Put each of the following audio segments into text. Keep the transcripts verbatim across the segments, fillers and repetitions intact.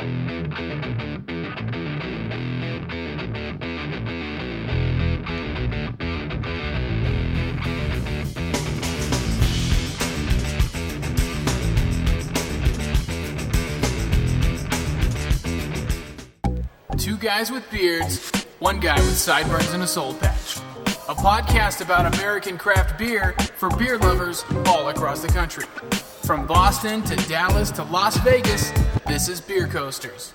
Two guys with beards, one guy with sideburns and a soul patch. A podcast about American craft beer for beer lovers all across the country. From Boston to Dallas to Las Vegas, this is Beer Coasters.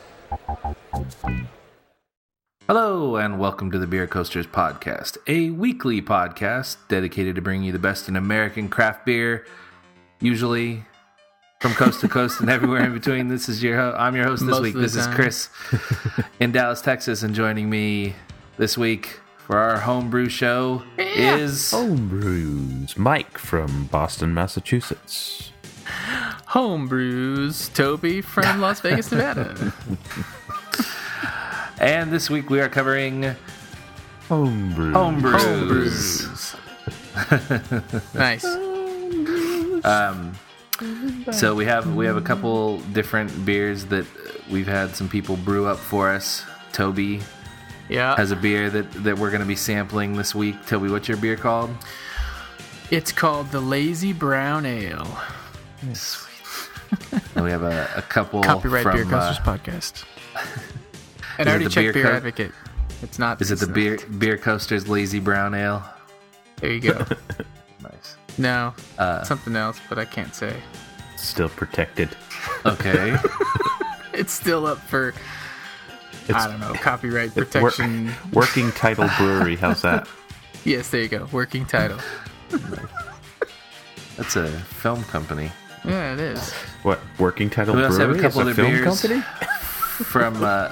Hello and welcome to the Beer Coasters podcast, a weekly podcast dedicated to bringing you the best in American craft beer, usually from coast to coast and everywhere in between. This is your ho- I'm your host this Most week. of the This is time. Chris in Dallas, Texas, and joining me this week for our homebrew show Yeah. is Homebrews, Mike from Boston, Massachusetts. Homebrews, Toby from Las Vegas, Nevada. and this week we are covering Homebrews. homebrews. Homebrews. Nice. Um, so we have we have a couple different beers that we've had some people brew up for us. Toby Yeah. has a beer that, that we're going to be sampling this week. Toby, what's your beer called? It's called the Lazy Brown Ale. Sweet. And we have a, a couple Copyright from, Beer Coasters uh, podcast. Is And I it already the checked Beer Beer Co- Advocate. It's not. is it it's the not. beer Beer Coasters Lazy Brown Ale? There you go. Nice. No, Uh, something else, but I can't say. Still protected. Okay. It's still up for, It's I don't know, copyright it's wor- protection. Working Title Brewery. How's that? Yes, there you go. Working title. That's a film company. Yeah, it is. What? Working Title We also have Brewery a couple is a other film beers company? from uh,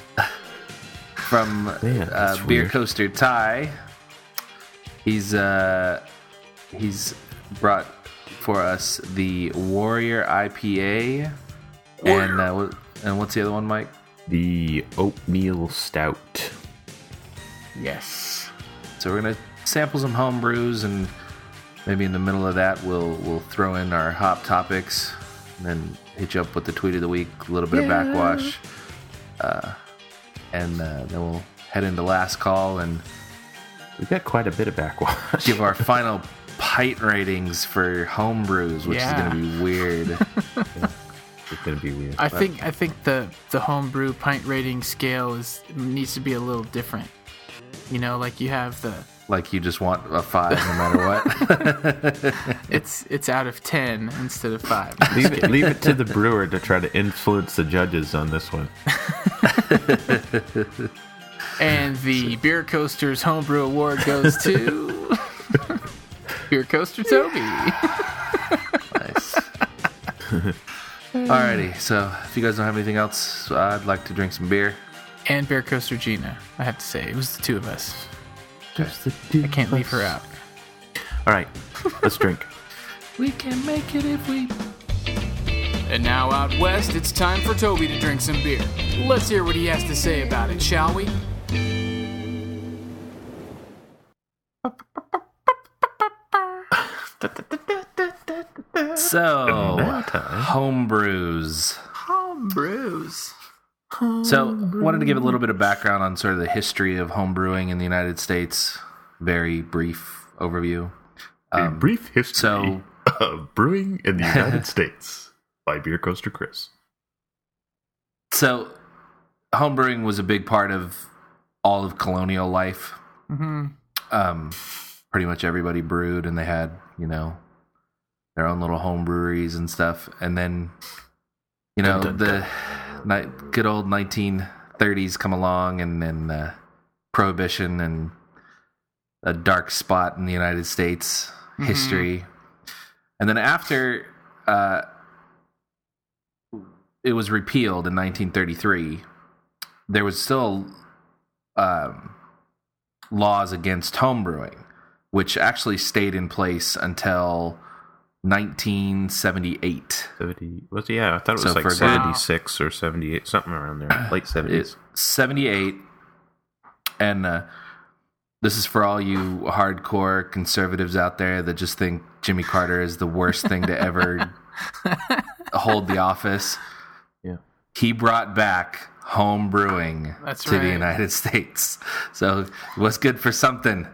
from Man, uh, that's Beer weird. Coaster Ty. He's uh, he's brought for us the Warrior I P A, and uh, what- and what's the other one, Mike? The Oatmeal Stout. Yes. So we're gonna sample some home brews, and maybe in the middle of that, we'll we'll throw in our hop topics, and then hit you up with the tweet of the week, a little bit of backwash, uh, and uh, then we'll head into last call and We've got quite a bit of backwash. give our final pint ratings for home brews, which Yeah. is gonna be weird. It's gonna be weird. I think I think the the homebrew pint rating scale is needs to be a little different. You know, like you have the Like you just want a five no matter what. it's it's out of ten instead of five. leave it, leave it to the brewer to try to influence the judges on this one. And the Beer Coasters Homebrew Award goes to Beer Coaster Toby. Nice. Alrighty, so if you guys don't have anything else, I'd like to drink some beer. And Beer Coaster Gina, I have to say. It was the two of us. Just the two I can't leave her out. All right, let's drink. We can make it if we... And now out west, it's time for Toby to drink some beer. Let's hear what he has to say about it, shall we? So, That time. home brews. Homebrews. So, wanted to give a little bit of background on sort of the history of home brewing in the United States. Very brief overview. A brief history so- of brewing in the United States by Beer Coaster Chris. So, home brewing was a big part of all of colonial life. Mm-hmm. Um, pretty much everybody brewed, and they had, you know, their own little home breweries and stuff. And then, you know, Dun, dun, the ni- good old nineteen thirties come along, and then uh, Prohibition and a dark spot in the United States Mhm. history. And then after uh, it was repealed in nineteen thirty-three, there was still um, laws against homebrewing, which actually stayed in place until nineteen seventy-eight. seventy was yeah, I thought it So was like for a good- seventy-six or seventy-eight, something around there, late seventies. It's seventy-eight, and uh, this is for all you hardcore conservatives out there that just think Jimmy Carter is the worst thing to ever hold the office. Yeah. he brought back home brewing That's to right. the United States. So it was good for something.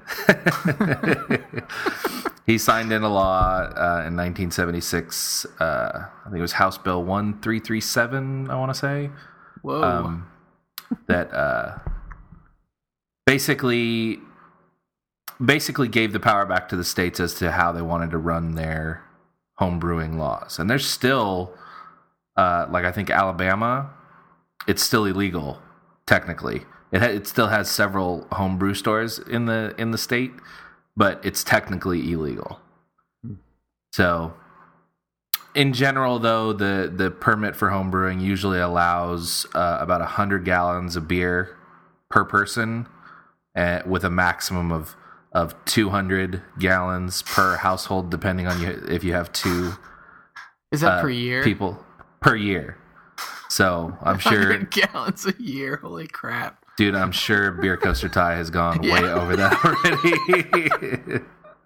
He signed in a law uh, in nineteen seventy-six. Uh, I think it was House Bill one three three seven, I want to say. Whoa. Um, that uh, basically basically gave the power back to the states as to how they wanted to run their home brewing laws. And there's still, uh, like I think Alabama, it's still illegal technically. It ha- it still has several home brew stores in the in the state, but it's technically illegal. So, in general, though, the, the permit for home brewing usually allows uh, about one hundred gallons of beer per person, uh, with a maximum of, of two hundred gallons per household, depending on you if you have two Is that uh, per year? people per year. So I'm one sure, hundred gallons a year. Holy crap. dude, I'm sure Beer Coaster Ty has gone Yeah. way over that already.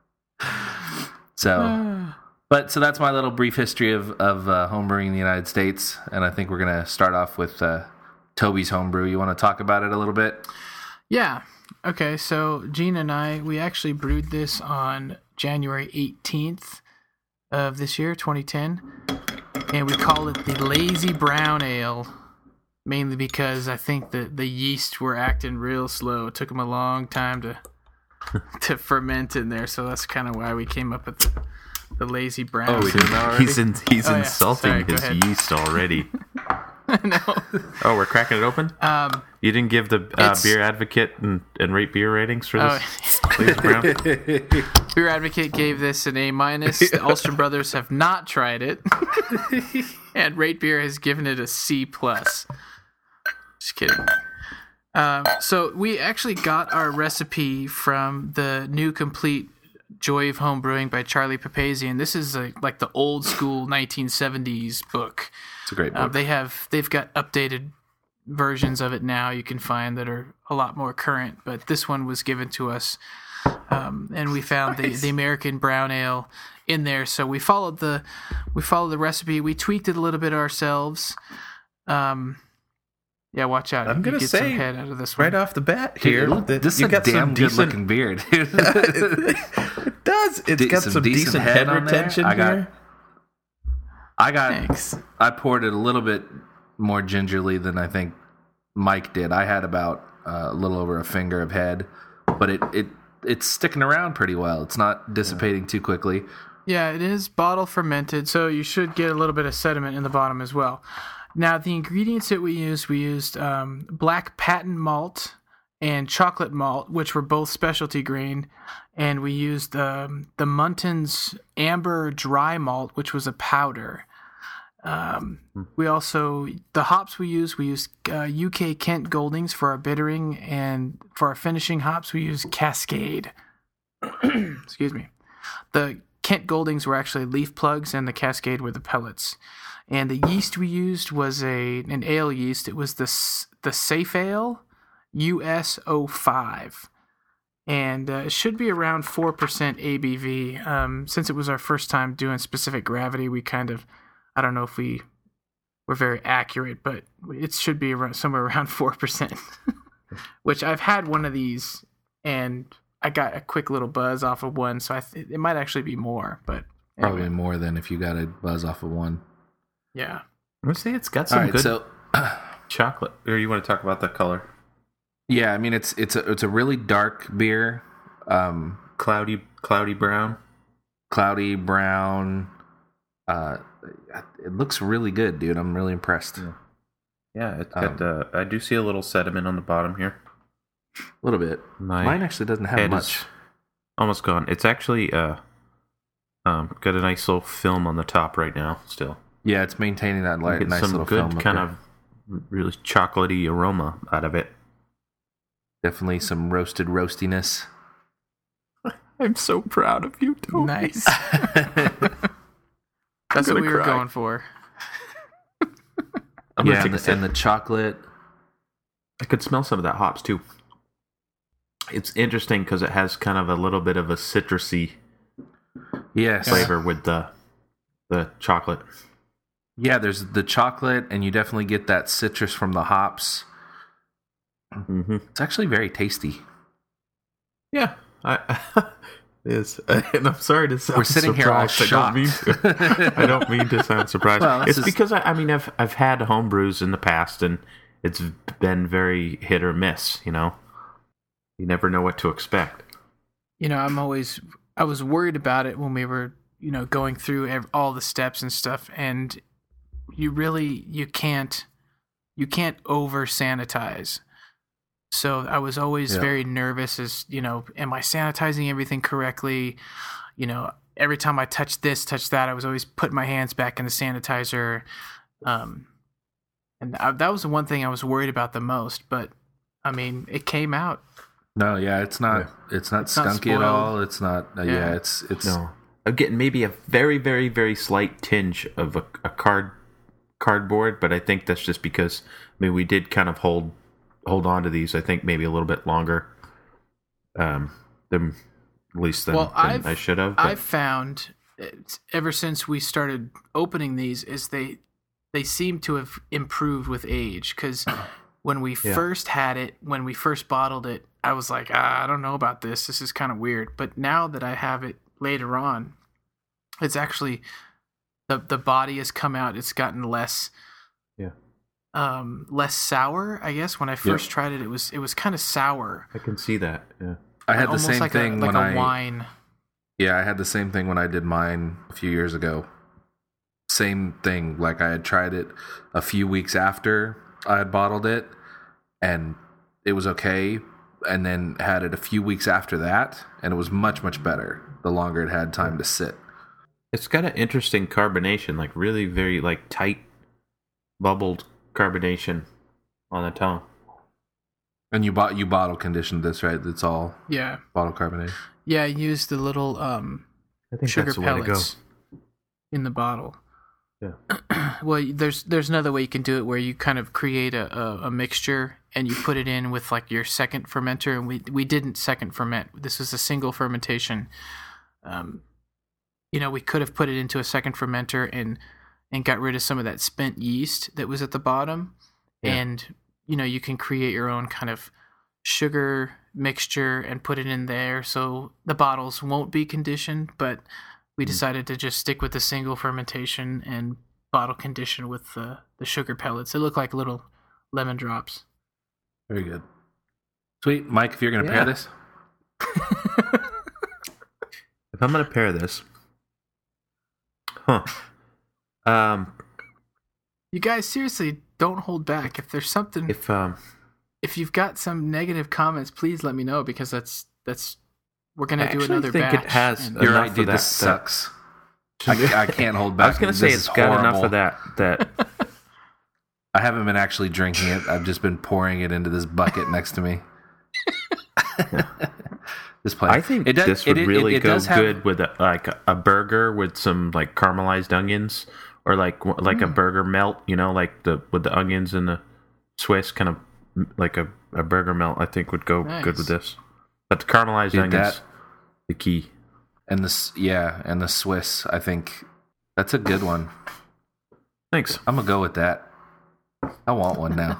So, but so that's my little brief history of of uh, homebrewing in the United States, and I think we're gonna start off with uh, Toby's homebrew. You want to talk about it a little bit? Yeah. Okay, so Gene and I, we actually brewed this on January eighteenth of this year, twenty ten, and we call it the Lazy Brown Ale, mainly because I think that the yeast were acting real slow. It took them a long time to to ferment in there, so that's kind of why we came up with the, the Lazy Brown. Oh, we did that already? He's in, he's Oh, yeah. insulting Sorry, go his ahead. yeast already. No. Oh, we're cracking it open? Um, You didn't give the uh, It's- Beer Advocate and, and rate beer ratings for oh, this? Lazy Brown? Beer Advocate gave this an A minus. The Ulster Brothers have not tried it, and Rate Beer has given it a C plus. Just kidding. Um, so we actually got our recipe from the new complete Joy of Home Brewing by Charlie Papazian. This is a, like the old school nineteen seventies book. It's a great book. Um, they have they've got updated versions of it now you can find that are a lot more current, but this one was given to us, um, and we found the, the American Brown Ale in there. So we followed the we followed the recipe. We tweaked it a little bit ourselves. Um, yeah, watch out! I'm You gonna get say some head out of this one. right off the bat Dude, here, it look- that this is you a got damn some good decent. looking beer, dude. It does. It's De- got some some, decent decent, head head, on there. retention I got- here. I got Thanks. I poured it a little bit more gingerly than I think Mike did. I had about uh, a little over a finger of head, but it, it it's sticking around pretty well. It's not dissipating too quickly. Yeah, it is bottle fermented, so you should get a little bit of sediment in the bottom as well. Now, the ingredients that we used, we used um, black patent malt and chocolate malt, which were both specialty grain, and we used um, the Munton's amber dry malt, which was a powder. Um, we also, the hops we used, we used uh, U K Kent Goldings for our bittering, and for our finishing hops, we used Cascade. Excuse me. The Kent Goldings were actually leaf plugs, and the Cascade were the pellets. And the yeast we used was a an ale yeast. It was the S- the Safe Ale U S oh five, and uh, it should be around four percent A B V. Um, since it was our first time doing specific gravity, we kind of, I don't know if we were very accurate, but it should be around somewhere around four percent. Which I've had one of these, and I got a quick little buzz off of one, so I th- it might actually be more, but anyway. Probably more than if you got a buzz off of one. Yeah. I would say it's got All some right, good so chocolate. Or you want to talk about the color? yeah, I mean it's it's a it's a really dark beer, um, Cloudy, cloudy brown. cloudy brown. Uh, it looks really good, dude. I'm really impressed. Yeah. Yeah, it's Um, got. Uh, I do see a little sediment on the bottom here. A little bit. My Mine actually doesn't have head much. is almost gone. It's actually uh, um, got a nice little film on the top right now. Still, Yeah, it's maintaining that light, get nice some little good film. up kind there. of really chocolatey aroma out of it. Definitely some roasted roastiness. I'm so proud of you, Toby. Nice. That's what gonna we were cry. going for. I'm gonna Yeah, take and a the, sip. and the chocolate. I could smell some of that hops too. It's interesting because it has kind of a little bit of a citrusy Yes. flavor with the the chocolate. Yeah, there's the chocolate, and you definitely get that citrus from the hops. Mm-hmm. It's actually very tasty. Yeah, I, it is. And I'm sorry to sound We're sitting here all surprised. I don't mean to, I don't mean to sound surprised. Well, this it's is- because I, I mean I've I've had home brews in the past, and it's been very hit or miss. You know, you never know what to expect. You know, I'm always I was worried about it when we were, you know, going through ev- all the steps and stuff, and you really you can't you can't over sanitize. So I was always Yeah. very nervous as, you know, am I sanitizing everything correctly? You know, every time I touch this, touch that, I was always putting my hands back in the sanitizer. Um, and I, that was the one thing I was worried about the most. But, I mean, it came out. No, yeah, it's not. It's not It's not skunky at spoiled. all. It's not. Uh, yeah. Yeah. it's it's. No, I'm getting maybe a very very very slight tinge of a, a card cardboard, but I think that's just because I mean we did kind of hold hold on to these. I think maybe a little bit longer, um, than at least than, Well, than I've- I should have. but- I've found it's- ever since we started opening these is they they seem to have improved with age, because when we Yeah. first had it, when we first bottled it, I was like, ah, I don't know about this. This is kind of weird. But now that I have it later on, it's actually the the body has come out. It's gotten less yeah, um less sour. I guess when I first tried it, it was it was kind of sour. I can see that. Yeah, I had the Almost same like thing a, like when a I. wine. Yeah, I had the same thing when I did mine a few years ago. Same thing. Like I had tried it a few weeks after I had bottled it, and it was okay. And then had it a few weeks after that, and it was much much better the longer it had time to sit. it's got an interesting carbonation, like really very like tight, bubbled carbonation on the tongue. And you bought you bottle conditioned this, right? It's all Yeah, bottle carbonation. yeah. I used the little um. I think sugar that's the way to go. pellets in the bottle. Yeah. Well, there's there's another way you can do it where you kind of create a, a, a mixture and you put it in with like your second fermenter, and we we didn't second ferment. This was a single fermentation. Um, you know, we could have put it into a second fermenter and and got rid of some of that spent yeast that was at the bottom, Yeah. and you know you can create your own kind of sugar mixture and put it in there, so the bottles won't be conditioned, but we decided to just stick with the single fermentation and bottle condition with the, the sugar pellets. They look like little lemon drops. Very good. Sweet, Mike. If you're gonna pair Yeah. this, If I'm gonna pair this, huh? Um, You guys, seriously, don't hold back. If there's something, if, if um, you've got some negative comments, please let me know, because that's that's we're gonna I do actually another think batch. it has and- a- you're enough right, of dude. that- This that- sucks. I, I can't hold back. I was gonna say This it's is got enough horrible. of that. That I haven't been actually drinking it. I've just been pouring it into this bucket next to me. This place. I think It does- this would it- it- really it go does have- good with a, like a burger with some like caramelized onions, or like like Hmm. a burger melt. You know, like the with the onions and the Swiss kind of like a, a burger melt. I think would go Nice. good with this. But the caramelized Dude, onions, that- the key. And this, yeah, and the Swiss. I think that's a good one. Thanks. I'm gonna go with that. I want one now.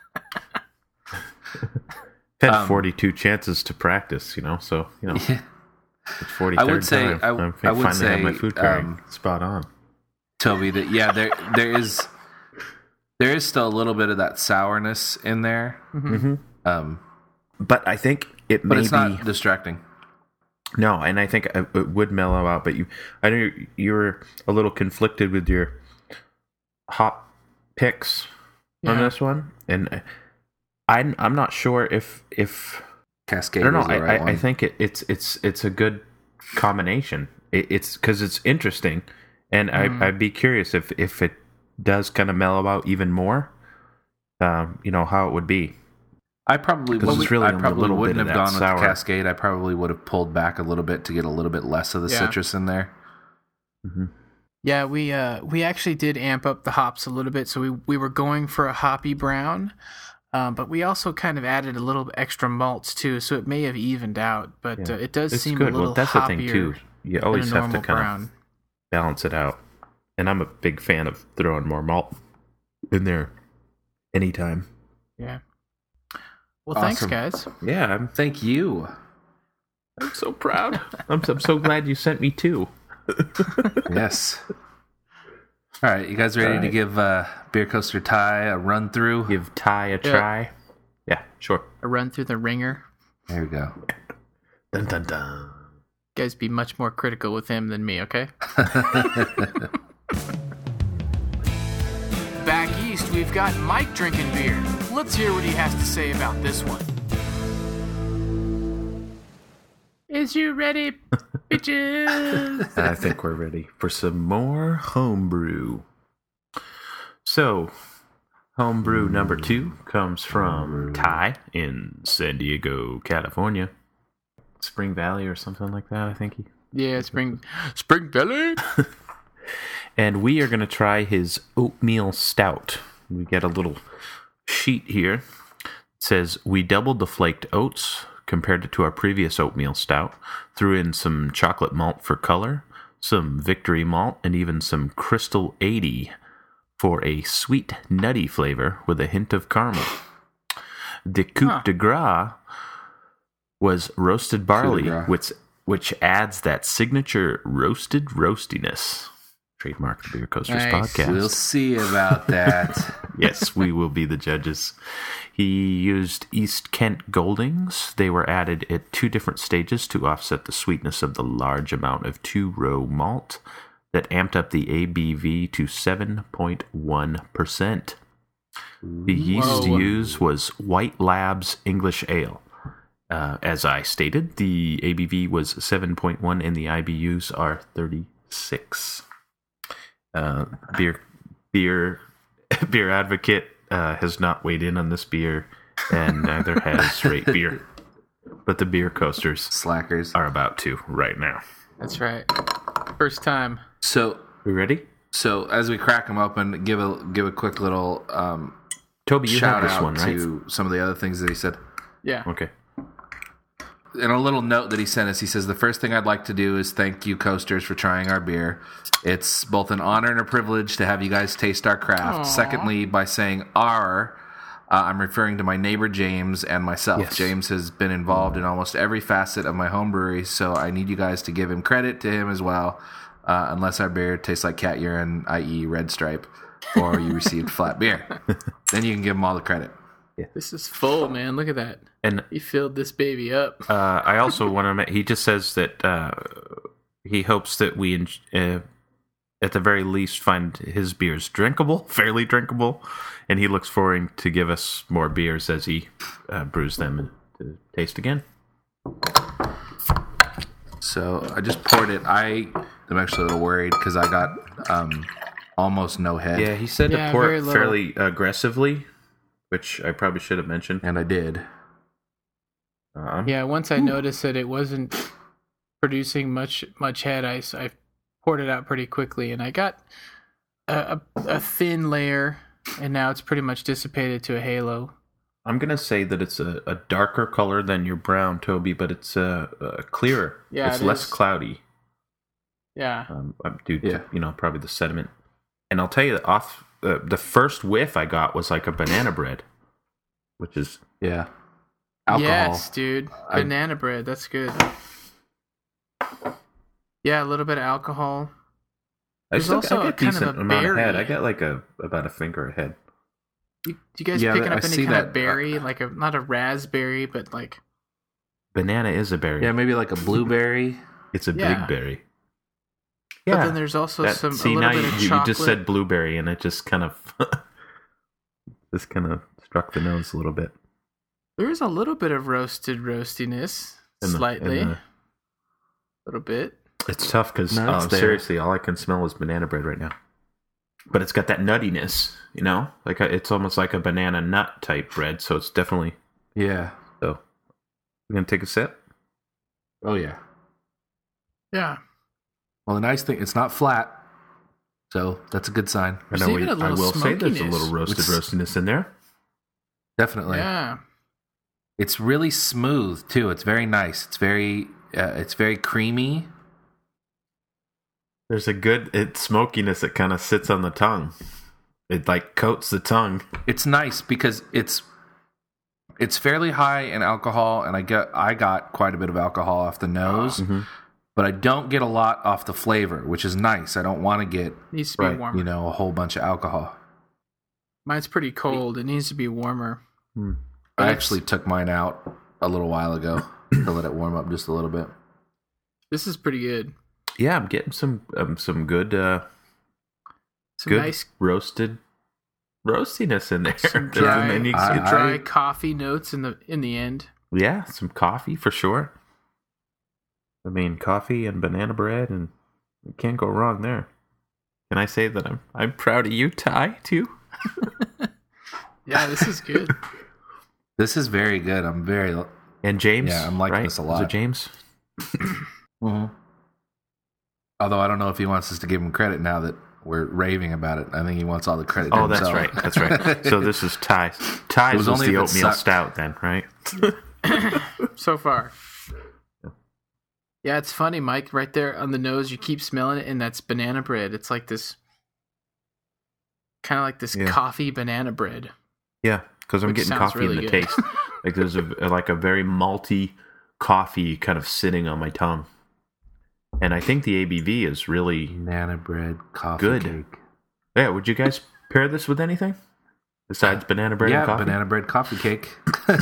Had Um, forty-two chances to practice, you know, so you know Yeah. it's forty-third I would say- time. I- I'm I would finally have my say, food pairing um, spot on. Toby, that yeah, there there is there is still a little bit of that sourness in there, Mm-hmm. um, But I think it but may it's be not distracting. no, and I think it it would mellow out. But you, I know you- you were a little conflicted with your hop picks on Yeah. this one, and I'm I'm not sure if if Cascade. I don't know. was the I, right I, one. I think it, it's it's it's a good combination. It, it's because it's interesting, and Mhm. I, I'd be curious if if it does kind of mellow out even more. Um, you know how it would be. I probably 'Cause would, it's really I only a probably little bit wouldn't of have that gone with sour. the Cascade. I probably would have pulled back a little bit to get a little bit less of the Yeah. citrus in there. Mm-hmm. Yeah, we uh we actually did amp up the hops a little bit, so we we were going for a hoppy brown, um, but we also kind of added a little extra malts too, so it may have evened out. But Yeah. uh, it does It's seem good. a little Well, that's hoppier the thing too. You than a always have to normal kind brown. of balance it out. and I'm a big fan of throwing more malt in there anytime. Yeah. Well, thanks, Awesome. guys. Yeah, I'm, Thank you. I'm so proud. I'm, I'm so glad you sent me two. Yes. All right, you guys ready All to right. give uh, Beer Coaster Ty a run through? Give Ty a Yeah. try. Yeah, sure. A run through the ringer. There we go. Dun dun dun. You guys be much more critical with him than me, okay? Back east, we've got Mike drinking beer. Let's hear what he has to say about this one. Is you ready, bitches? I think we're ready for some more homebrew. So, homebrew number two comes from Ty in San Diego, California. Spring Valley or something like that, I think he. Yeah, Spring Spring Valley. And we are going to try his oatmeal stout. We get a little sheet here. It says, we doubled the flaked oats compared it to our previous oatmeal stout, threw in some chocolate malt for color, some victory malt, and even some crystal eighty for a sweet, nutty flavor with a hint of caramel. The coup Huh. de grace was roasted barley, grace. which, which adds that signature roasted roastiness. Trademark the Beer Coasters Nice. podcast. We'll see about that. Yes, we will be the judges. He used East Kent Goldings. They were added at two different stages to offset the sweetness of the large amount of two-row malt that amped up the A B V to seven point one percent. The yeast Whoa. used was White Labs English Ale. Uh, as I stated, the A B V was seven point one and the I B Us are thirty-six. Uh, beer, beer, beer advocate uh, has not weighed in on this beer, and neither has Straight Beer. But the Beer Coasters Slackers. are about to right now. That's right. First time. So, We ready? so as we crack them open, give a give a quick little um, Toby, you shout have this out one, right? to some of the other things that he said. Yeah. Okay. In a little note that he sent us, he says, the first thing I'd like to do is thank you, Coasters, for trying our beer. It's both an honor and a privilege to have you guys taste our craft. Aw. Secondly, by saying our, uh, I'm referring to my neighbor James and myself. Yes. James has been involved in almost every facet of my home brewery, so I need you guys to give him credit to him as well, uh, unless our beer tastes like cat urine, that is. Red Stripe, or you received flat beer. Then you can give him all the credit. This is full, man. Look at that. And He filled this baby up. uh, I also want to. Ma- he just says that uh, he hopes that we, en- uh, at the very least, find his beers drinkable, fairly drinkable, and he looks forward to give us more beers as he uh, brews them to taste again. So I just poured it. I am actually a little worried because I got um, almost no head. Yeah, he said Yeah, to pour very it little. fairly aggressively, which I probably should have mentioned. And I did. Um, Yeah, once I noticed that it wasn't producing much much head, I, s- I poured it out pretty quickly, and I got a, a, a thin layer, and now it's pretty much dissipated to a halo. I'm gonna say that it's a, a darker color than your brown, Toby, but it's uh, uh, clearer. Yeah, it's it less is. cloudy. Yeah. Um, uh, due to Yeah. you know probably the sediment. And I'll tell you, off uh, the first whiff I got was like a banana bread, which is Yeah. Alcohol. Yes, dude. I- Banana bread. That's good. Yeah, a little bit of alcohol. I There's still also I a got kind of decent a amount of head. berry. I got like a about a finger ahead. You, you guys Yeah, picking I up any see kind that. of berry? Like a not a raspberry, but like Banana is a berry. Yeah, maybe like a blueberry. It's a Yeah. big berry. But Yeah. then there's also That- some see a little now bit you, of you chocolate. just said blueberry, and it just kind of just kind of struck the nose a little bit. There's a little bit of roasted roastiness, In the- slightly, in a the- little bit. It's tough because No, it's there. seriously, all I can smell is banana bread right now. But it's got that nuttiness, you know, like a, it's almost like a banana nut type bread. So it's definitely Yeah. so. We're gonna take a sip. Oh, yeah. Yeah, Well, the nice thing, it's not flat. So that's a good sign. I There's know even we, a I little will say there's a smokiness. little roasted It's- roastiness in there. Definitely. yeah. It's really smooth, too. It's very nice. It's very, uh, it's very creamy. There's a good it smokiness that kind of sits on the tongue. It like coats the tongue. It's nice because it's it's fairly high in alcohol, and I get I got quite a bit of alcohol off the nose, Mm-hmm. but I don't get a lot off the flavor, which is nice. I don't want to get Needs to be Right, warmer. you know a whole bunch of alcohol. Mine's pretty cold. It needs to be warmer. Hmm. I But actually took mine out a little while ago to let it warm up just a little bit. This is pretty good. Yeah, I'm getting some um, some good uh, Some good nice roasted roastiness in there. some And dry, then you- I- some dry I- coffee notes in the in the end. yeah, some coffee for sure. I mean, coffee and banana bread, and you can't go wrong there. Can I say that I'm I'm proud of you, Ty, too? Yeah, this is good. This is very good. I'm very. And James, Yeah, I'm liking right? this a Is lot. it James? Mm-hmm. Although I don't know if he wants us to give him credit now that we're raving about it. I think he wants all the credit. to Oh, that's himself. right. That's right. So this is Ty's. Ty's It was, was only the if it oatmeal sucked. stout, then, right? So far. Yeah, it's funny, Mike. Right there on the nose, you keep smelling it, and that's banana bread. It's like this, kind of like this Yeah. coffee banana bread. Yeah, because I'm Which getting sounds coffee in really the good. taste. Like there's a like a very malty coffee kind of sitting on my tongue, and I think the A B V is really Banana bread, coffee Good. cake. yeah. Would you guys pair this with anything besides banana bread yeah, and coffee? banana bread, coffee cake.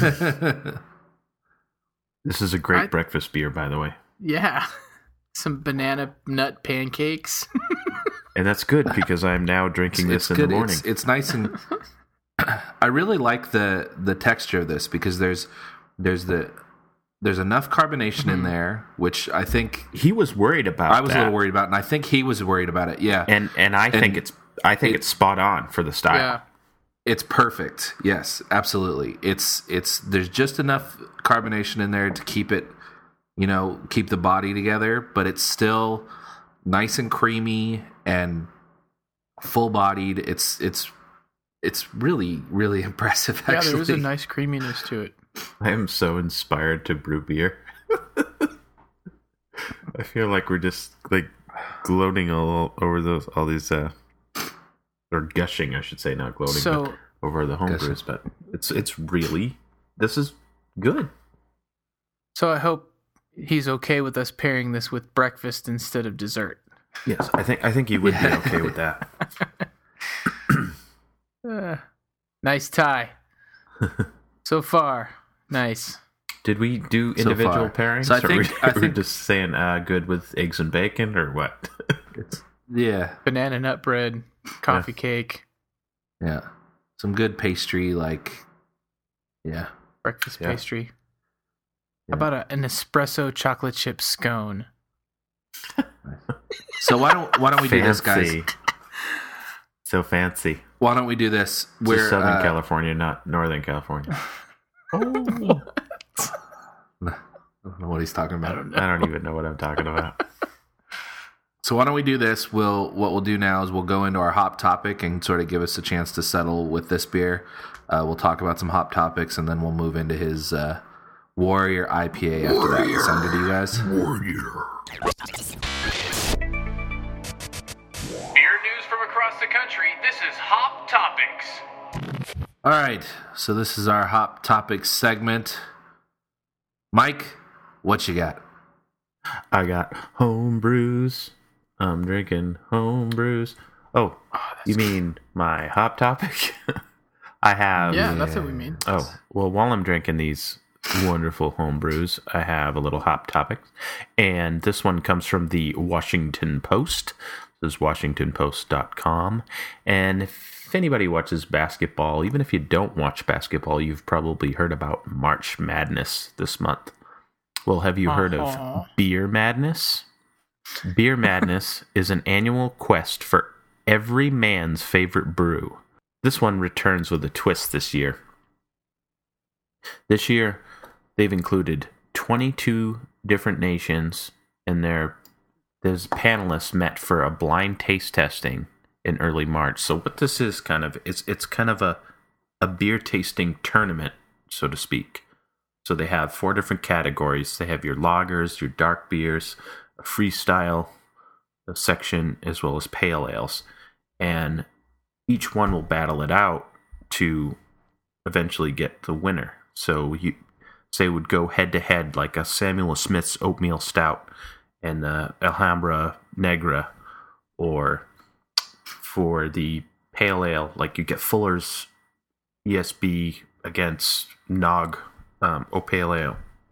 This is a great I- breakfast beer, by the way, Yeah, some banana nut pancakes. and that's good because I'm now drinking it's this in good. the morning. It's, it's nice and I really like the the texture of this because there's there's the there's enough carbonation in there, which I think he was worried about. I was that. a little worried about, and I think he was worried about it. Yeah, and and I think it's I think it- it's spot on for the style. Yeah, it's perfect. Yes, absolutely. It's it's there's just enough carbonation in there to keep it, you know, keep the body together, but it's still nice and creamy and full bodied. It's it's it's really really impressive. yeah. Actually, There is a nice creaminess to it. I am so inspired to brew beer. I feel like we're just like gloating all over those all these uh or gushing, I should say, not gloating, So- but over the home Gushing. brews. But it's it's really this is good. So I hope he's okay with us pairing this with breakfast instead of dessert. Yes, I think I think you would be okay with that. Uh, nice tie. So far, nice. Did we do So individual far. pairings? So I or think- we, I we think- just saying uh, good with eggs and bacon or what? It's, yeah, Banana nut bread, coffee cake, yeah. Some good pastry, like yeah. breakfast Yeah. pastry. Yeah. How about a, an espresso chocolate chip scone? So why don't why don't we do this, guys? Fancy. So fancy. Why don't we do this? It's We're just Southern uh, California, not Northern California. I don't know what he's talking about. I don't even know what I'm talking about. So why don't we do this? We'll what we'll do now is we'll go into our hop topic and sort of give us a chance to settle with this beer. Uh, we'll talk about some hop topics and then we'll move into his uh, Warrior I P A after that. Sound good to you guys? Beer news from across the country. This is Hop Topics. All right. So this is our hop topics segment. Mike, what you got? I got home brews. I'm drinking home brews. Oh, you mean my hop topic? I have. Yeah, that's what we mean. Oh, well, while I'm drinking these wonderful home brews, I have a little hop topic. And this one comes from the Washington Post. This is washington post dot com. And if anybody watches basketball, even if you don't watch basketball, you've probably heard about March Madness this month. Well, have you heard Uh-huh. of Beer Madness? Beer Madness is an annual quest for every man's favorite brew. This one returns with a twist this year. This year, they've included twenty-two different nations, and their there's panelists met for a blind taste testing in early March. So what this is kind of it's it's kind of a a beer tasting tournament, so to speak. So they have four different categories. They have your lagers, your dark beers, a freestyle, section as well as pale ales, and each one will battle it out to eventually get the winner. So you say would go head to head like a Samuel Smith's Oatmeal Stout and the Alhambra Negra, or for the pale ale, like you get Fuller's E S B against Nog um, O Pale Ale.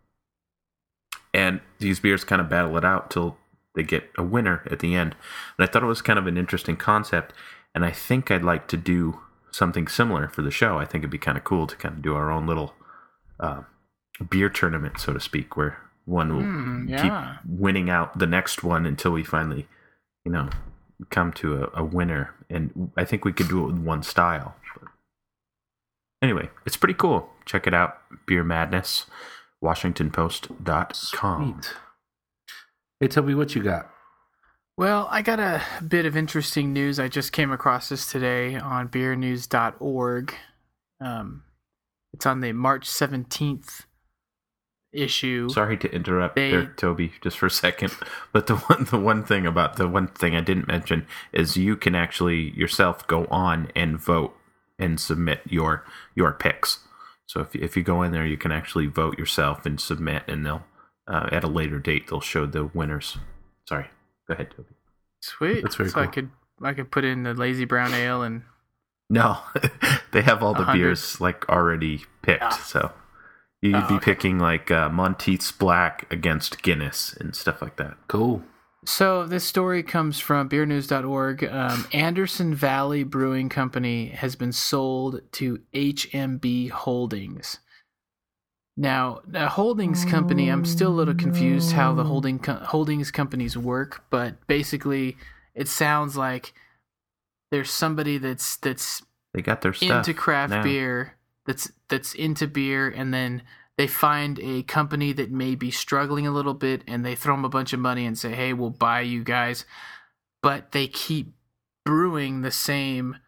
And these beers kind of battle it out till they get a winner at the end. And I thought it was kind of an interesting concept, and I think I'd like to do something similar for the show. I think it'd be kind of cool to kind of do our own little uh, beer tournament, so to speak, where one will Mm, yeah. keep winning out the next one until we finally, you know, come to a, a winner. And I think we could do it with one style. But anyway, it's pretty cool. Check it out. Beer Madness, washington post dot com. Sweet. Hey, Toby, what you got? Well, I got a bit of interesting news. I just came across this today on beer news dot org. Um, it's on the March seventeenth issue. Sorry to interrupt They- there, Toby, just for a second. But the one, the one thing about the one thing I didn't mention is you can actually yourself go on and vote and submit your your picks. So if if you go in there, you can actually vote yourself and submit, and they'll uh, at a later date they'll show the winners. Sorry, go ahead, Toby. Sweet. That's very so I cool. could I could put in the lazy brown ale and No, they have all the A hundred. beers like already picked. Ah. So you'd Oh, be okay. picking like uh, Monteith's Black against Guinness and stuff like that. Cool. So this story comes from beer news dot org. Um, Anderson Valley Brewing Company has been sold to H M B Holdings. Now, the holdings company, I'm still a little confused how the holding co- holdings companies work, but basically, it sounds like there's somebody that's that's They got their stuff into craft now. beer, that's that's into beer, and then they find a company that may be struggling a little bit, and they throw them a bunch of money and say, "Hey, we'll buy you guys," but they keep brewing the same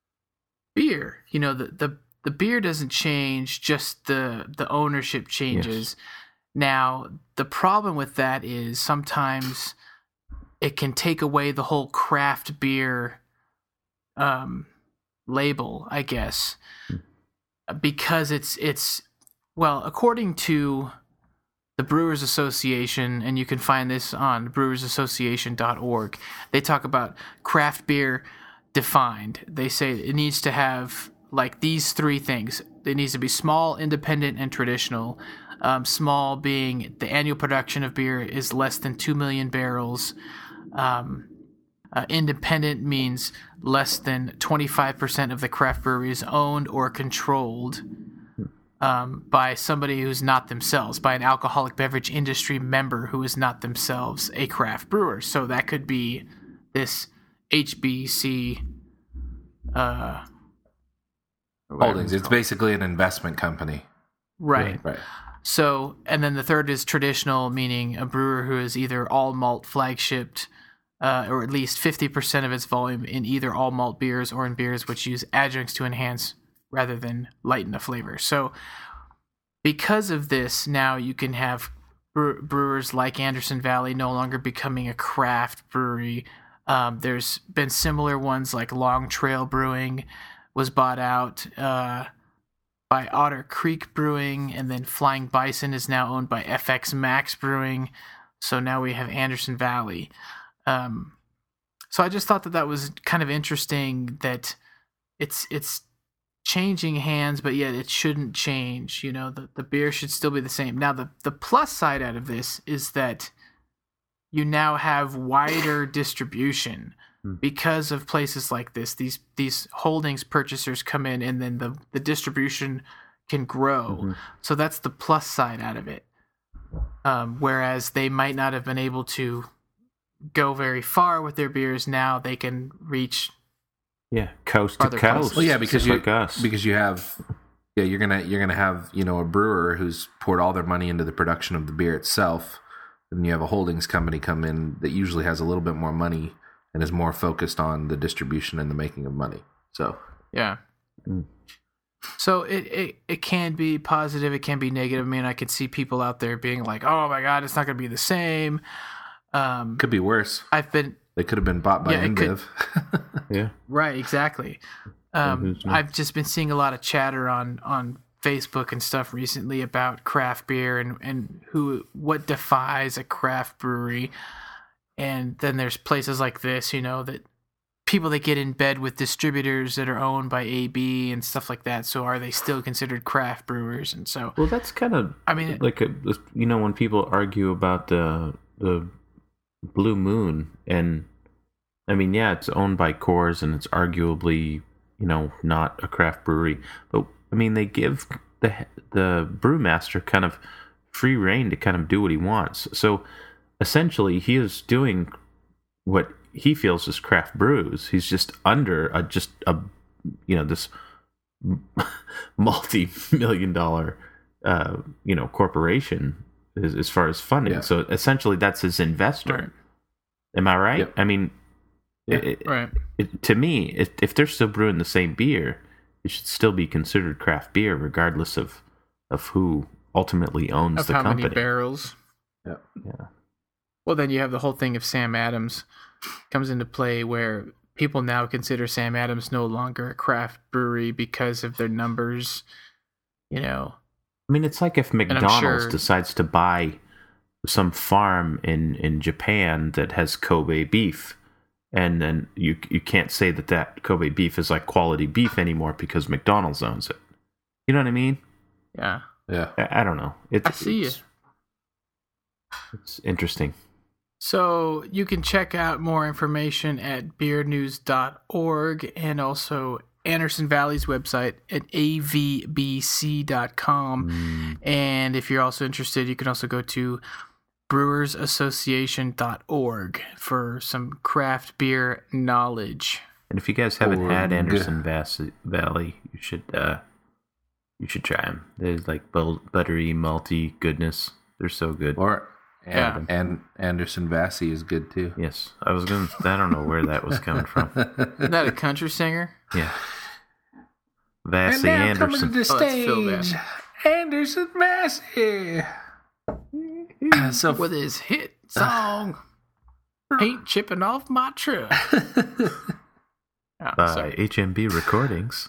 beer. You know, the the, the beer doesn't change, just the the ownership changes. Now, the problem with that is sometimes it can take away the whole craft beer um, label, I guess, because it's it's well, according to the Brewers Association, and you can find this on brewers association dot org, they talk about craft beer defined. They say it needs to have like these three things. It needs to be small, independent, and traditional. Um, small being the annual production of beer is less than two million barrels. Um, uh, independent means less than twenty-five percent of the craft brewery is owned or controlled um, by somebody who's not themselves, by an alcoholic beverage industry member who is not themselves a craft brewer. So that could be this H B C uh, whatever Holdings. it's It's called. basically an investment company. Right. Right. So, and then the third is traditional, meaning a brewer who is either all malt flagshipped, uh, or at least fifty percent of its volume in either all malt beers or in beers which use adjuncts to enhance rather than lighten the flavor. So, because of this, now you can have bre- brewers like Anderson Valley no longer becoming a craft brewery. Um, there's been similar ones like Long Trail Brewing was bought out uh, by Otter Creek Brewing, and then Flying Bison is now owned by F X Max Brewing. So now we have Anderson Valley. Um, so I just thought that that was kind of interesting that it's it's changing hands, but yet it shouldn't change. You know, the, the beer should still be the same. Now, the, the plus side out of this is that you now have wider distribution because of places like this. These these holdings purchasers come in, and then the, the distribution can grow. Mm-hmm. So that's the plus side out of it. Um, whereas they might not have been able to go very far with their beers, now they can reach. Yeah, coast to Farther coast. places. Well, yeah, because just you like us. because you have yeah you're gonna you're gonna have you know a brewer who's poured all their money into the production of the beer itself, and you have a holdings company come in that usually has a little bit more money and is more focused on the distribution and the making of money. So Yeah. So it, it, it can be positive, it can be negative. I mean, I could see people out there being like, oh my God, it's not going to be the same. Um, could be worse. I've been They could have been bought by Yeah, it could- InBev. Yeah. Right, exactly. Um, who's next? I've just been seeing a lot of chatter on, on Facebook and stuff recently about craft beer and, and who what defies a craft brewery. And then there's places like this, you know, that people that get in bed with distributors that are owned by A B and stuff like that. So are they still considered craft brewers? And so, Well, that's kind of I mean, like a, you know, when people argue about the the Blue Moon, and I mean, yeah, it's owned by Coors and it's arguably, you know, not a craft brewery, but I mean, they give the the brewmaster kind of free reign to kind of do what he wants. So essentially, he is doing what he feels is craft brews. He's just under a just a you know this multi-million dollar uh, you know corporation as, as far as funding. Yeah. So essentially, that's his investor. Right. Am I right? Yep. I mean, Yeah. it, right. it, to me, if, if they're still brewing the same beer, it should still be considered craft beer, regardless of of who ultimately owns Of the how company. many barrels. Yeah. Yeah. Well, then you have the whole thing of Sam Adams comes into play where people now consider Sam Adams no longer a craft brewery because of their numbers, you know. I mean, it's like if I'm McDonald's sure- decides to buy some farm in, in Japan that has Kobe beef, and then you you can't say that that Kobe beef is like quality beef anymore because McDonald's owns it. You know what I mean? Yeah. Yeah. I, I don't know. It's, I see it's, It's interesting. So you can check out more information at beer news dot org and also Anderson Valley's website at a v b c dot com. And if you're also interested, you can also go to brewers association dot org for some craft beer knowledge. And if you guys haven't Or had good. Anderson Vass- Valley, you should uh, you should try them. There's like bu- buttery, malty goodness. They're so good. Or Yeah. and, and Anderson Vassy is good too. Yes, I was gonna. I don't know where that was coming from. Isn't that a country singer? Yeah, Vassy Anderson. the Oh, that's Phil Vassy. Anderson Vassy. So With his hit song, Paint Chipping Off My Truck. Oh, By sorry. H M B Recordings.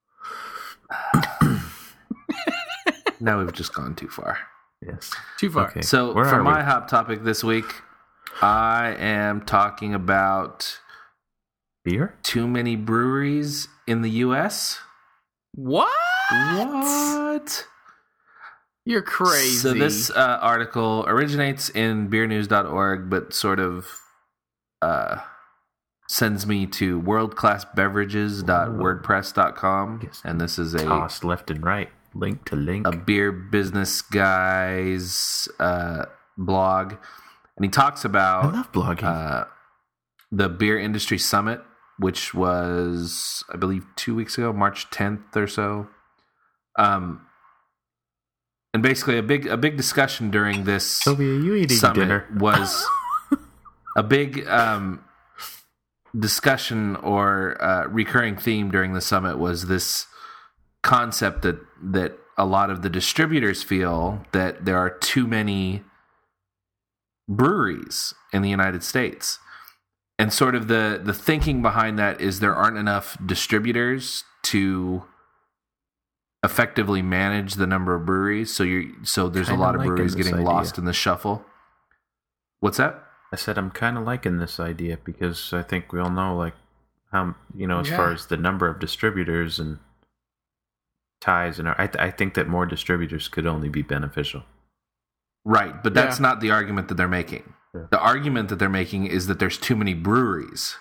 now we've just gone too far. Yes. Too far. Okay. So Where for are my we? hot topic this week, I am talking about Beer? too many breweries in the U S. What? What? You're crazy. So this uh, article originates in beer news dot org, but sort of uh, sends me to world class beverages dot wordpress dot com, Yes. and this is a Tossed left and right. Link to link. a beer business guy's uh, blog, and he talks I about love blogging. uh, the Beer Industry Summit, which was, I believe, two weeks ago, March tenth or so. Um, and basically, a big a big discussion during this Sylvia, you eating summit dinner? was a big um, discussion or uh, recurring theme during the summit was this concept that that a lot of the distributors feel that there are too many breweries in the United States. And sort of the, the thinking behind that is there aren't enough distributors to effectively manage the number of breweries. So you so there's a Kinda lot of liking breweries this getting idea. lost in the shuffle. What's that? I said I'm kind of liking this idea because I think we all know, like, how, you know, as Yeah. far as the number of distributors and ties, and I, th- I think that more distributors could only be beneficial. Right, but that's Yeah. not the argument that they're making. Yeah. The argument that they're making is that there's too many breweries.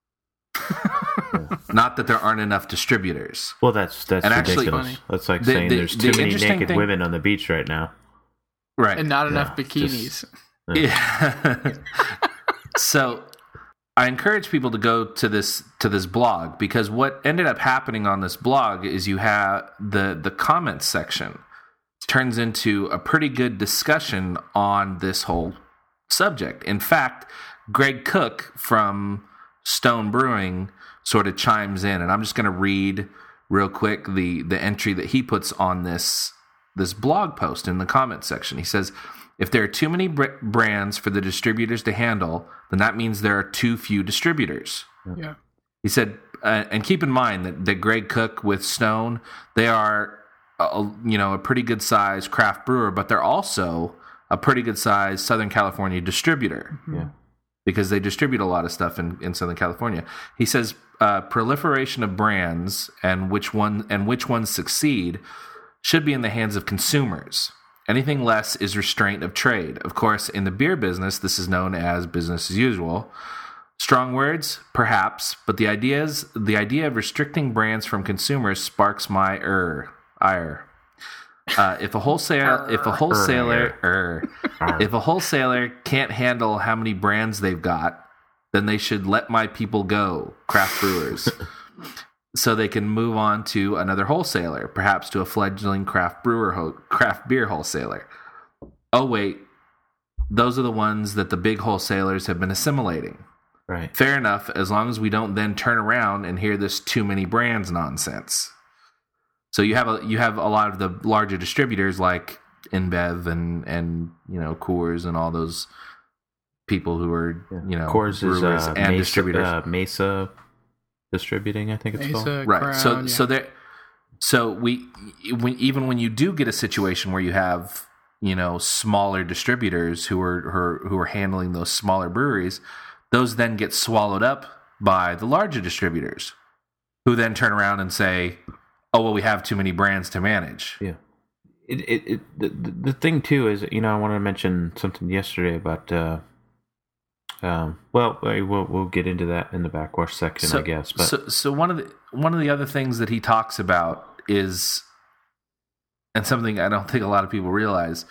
Not that there aren't enough distributors. Well, that's that's And actually- ridiculous. Funny. That's like The- saying the- there's the too many interesting naked thing- women on the beach right now. Right. and not enough Yeah, bikinis. Yeah. So I encourage people to go to this to this blog, because what ended up happening on this blog is you have the the comments section turns into a pretty good discussion on this whole subject. In fact, Greg Cook from Stone Brewing sort of chimes in, and I'm just going to read real quick the the entry that he puts on this this blog post in the comments section. He says, If there are too many br- brands for the distributors to handle, then that means there are too few distributors. Yeah. He said, uh, and keep in mind that, that Greg Cook with Stone, they are, a, you know, a pretty good size craft brewer, but they're also a pretty good size Southern California distributor. Yeah. Because they distribute a lot of stuff in, in Southern California. He says uh, proliferation of brands and which one and which ones succeed should be in the hands of consumers. Anything less is restraint of trade. Of course, in the beer business, this is known as business as usual. Strong words, perhaps, but the ideas the idea of restricting brands from consumers sparks my er ire. Uh, if a wholesaler, if a wholesaler, er, if a wholesaler can't handle how many brands they've got, then they should let my people go, craft brewers, so they can move on to another wholesaler, perhaps to a fledgling craft brewer, ho- craft beer wholesaler. Oh wait, those are the ones that the big wholesalers have been assimilating. Right. Fair enough, as long as we don't then turn around and hear this too many brands nonsense. So you have a you have a lot of the larger distributors like InBev and and you know Coors and all those people who are you know Coors is brewers uh, and Mesa, distributors. uh, Mesa Distributing, I think it's called. Mesa, Right. Crown, so yeah. so there so we when even when you do get a situation where you have you know smaller distributors who are who are, who are handling those smaller breweries, those then get swallowed up by the larger distributors, who then turn around and say, "Oh well, we have too many brands to manage." Yeah. It, it, it the, the thing too is, you know, I wanted to mention something yesterday about. Uh, um, well, we'll we'll get into that in the backwash section, So, I guess. But so, so one of the one of the other things that he talks about is, and something I don't think a lot of people realize.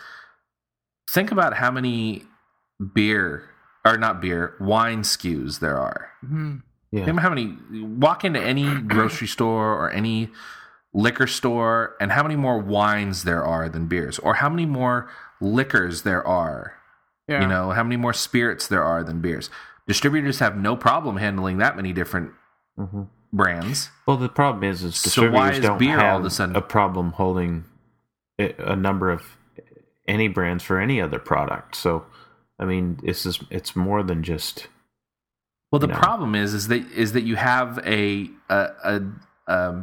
Think about how many beer or not beer wine S K Us there are. Mm-hmm. yeah, Think about how many walk into any grocery store or any liquor store, and how many more wines there are than beers, or how many more liquors there are. Yeah. You know, how many more spirits there are than beers. Distributors have no problem handling that many different mm-hmm. brands. well, the problem is, is So why distributors is don't beer all have of a sudden- a problem holding a, a number of any brands for any other product. So, I mean, this is it's more than just. Well, the you know. problem is is that is that you have a a a, um,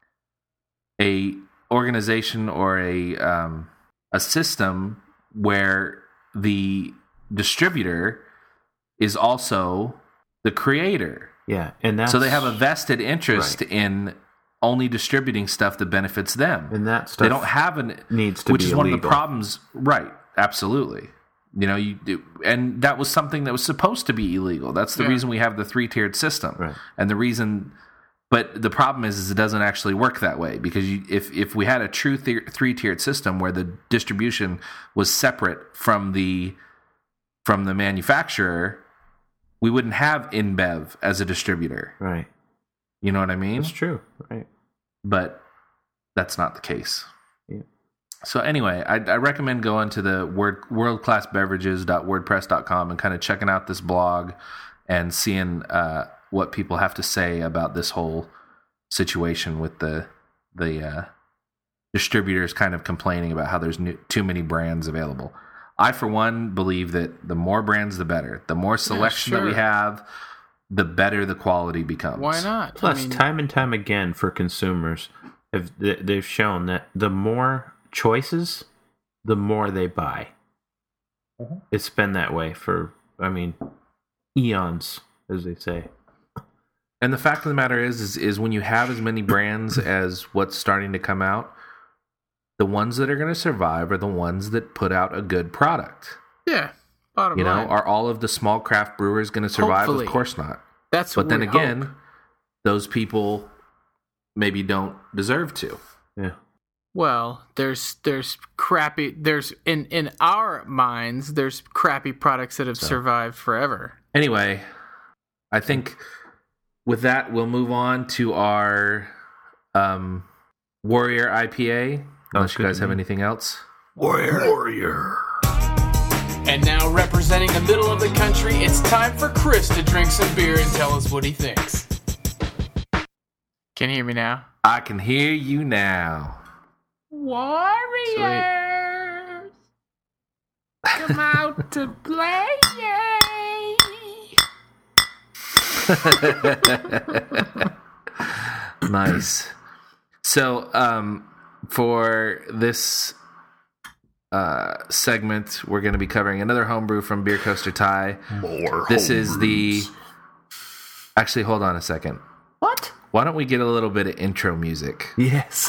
a organization or a um, a system where the distributor is also the creator. Yeah, and that's So they have a vested interest Right. in only distributing stuff that benefits them. and that stuff They don't have an needs to which be is one of the illegal. problems, right? Absolutely. You know, you do, and that was something that was supposed to be illegal. That's the Yeah. reason we have the three tiered system, Right. and the reason. But the problem is, is it doesn't actually work that way, because you, if if we had a true th- three tiered system where the distribution was separate from the from the manufacturer, we wouldn't have InBev as a distributor. Right. You know what I mean? It's true. Right. But that's not the case. Yeah. So anyway, I, I recommend going to the word, world class beverages dot wordpress dot com and kind of checking out this blog and seeing uh, what people have to say about this whole situation with the the uh, distributors kind of complaining about how there's new, too many brands available. I, for one, believe that the more brands, the better. The more selection that we sure. have, the better the quality becomes. Why not? Plus, I mean, time and time again for consumers, have they- they've shown that the more choices, the more they buy. Mhm. It's been that way for, I mean, eons, as they say. And the fact of the matter is, is, is when you have as many brands as what's starting to come out, the ones that are going to survive are the ones that put out a good product. yeah. Bottom You know, line. are all of the small craft brewers going to survive? Hopefully. Of course not. That's But what then we again, hope. those people maybe don't deserve to. Yeah. Well, there's there's crappy there's in in our minds there's crappy products that have survived forever. Anyway, I think with that, we'll move on to our um, Warrior I P A. Unless you good guys to have me. anything else. Warrior. Warrior. And now, representing the middle of the country, it's time for Chris to drink some beer and tell us what he thinks. Can you hear me now? I can hear you now. Warriors! come out to play. Nice. So, um, for this uh, segment, we're going to be covering another homebrew from Beer Coaster Thai. More. This is the. Actually, hold on a second. What? Why don't we get a little bit of intro music? Yes.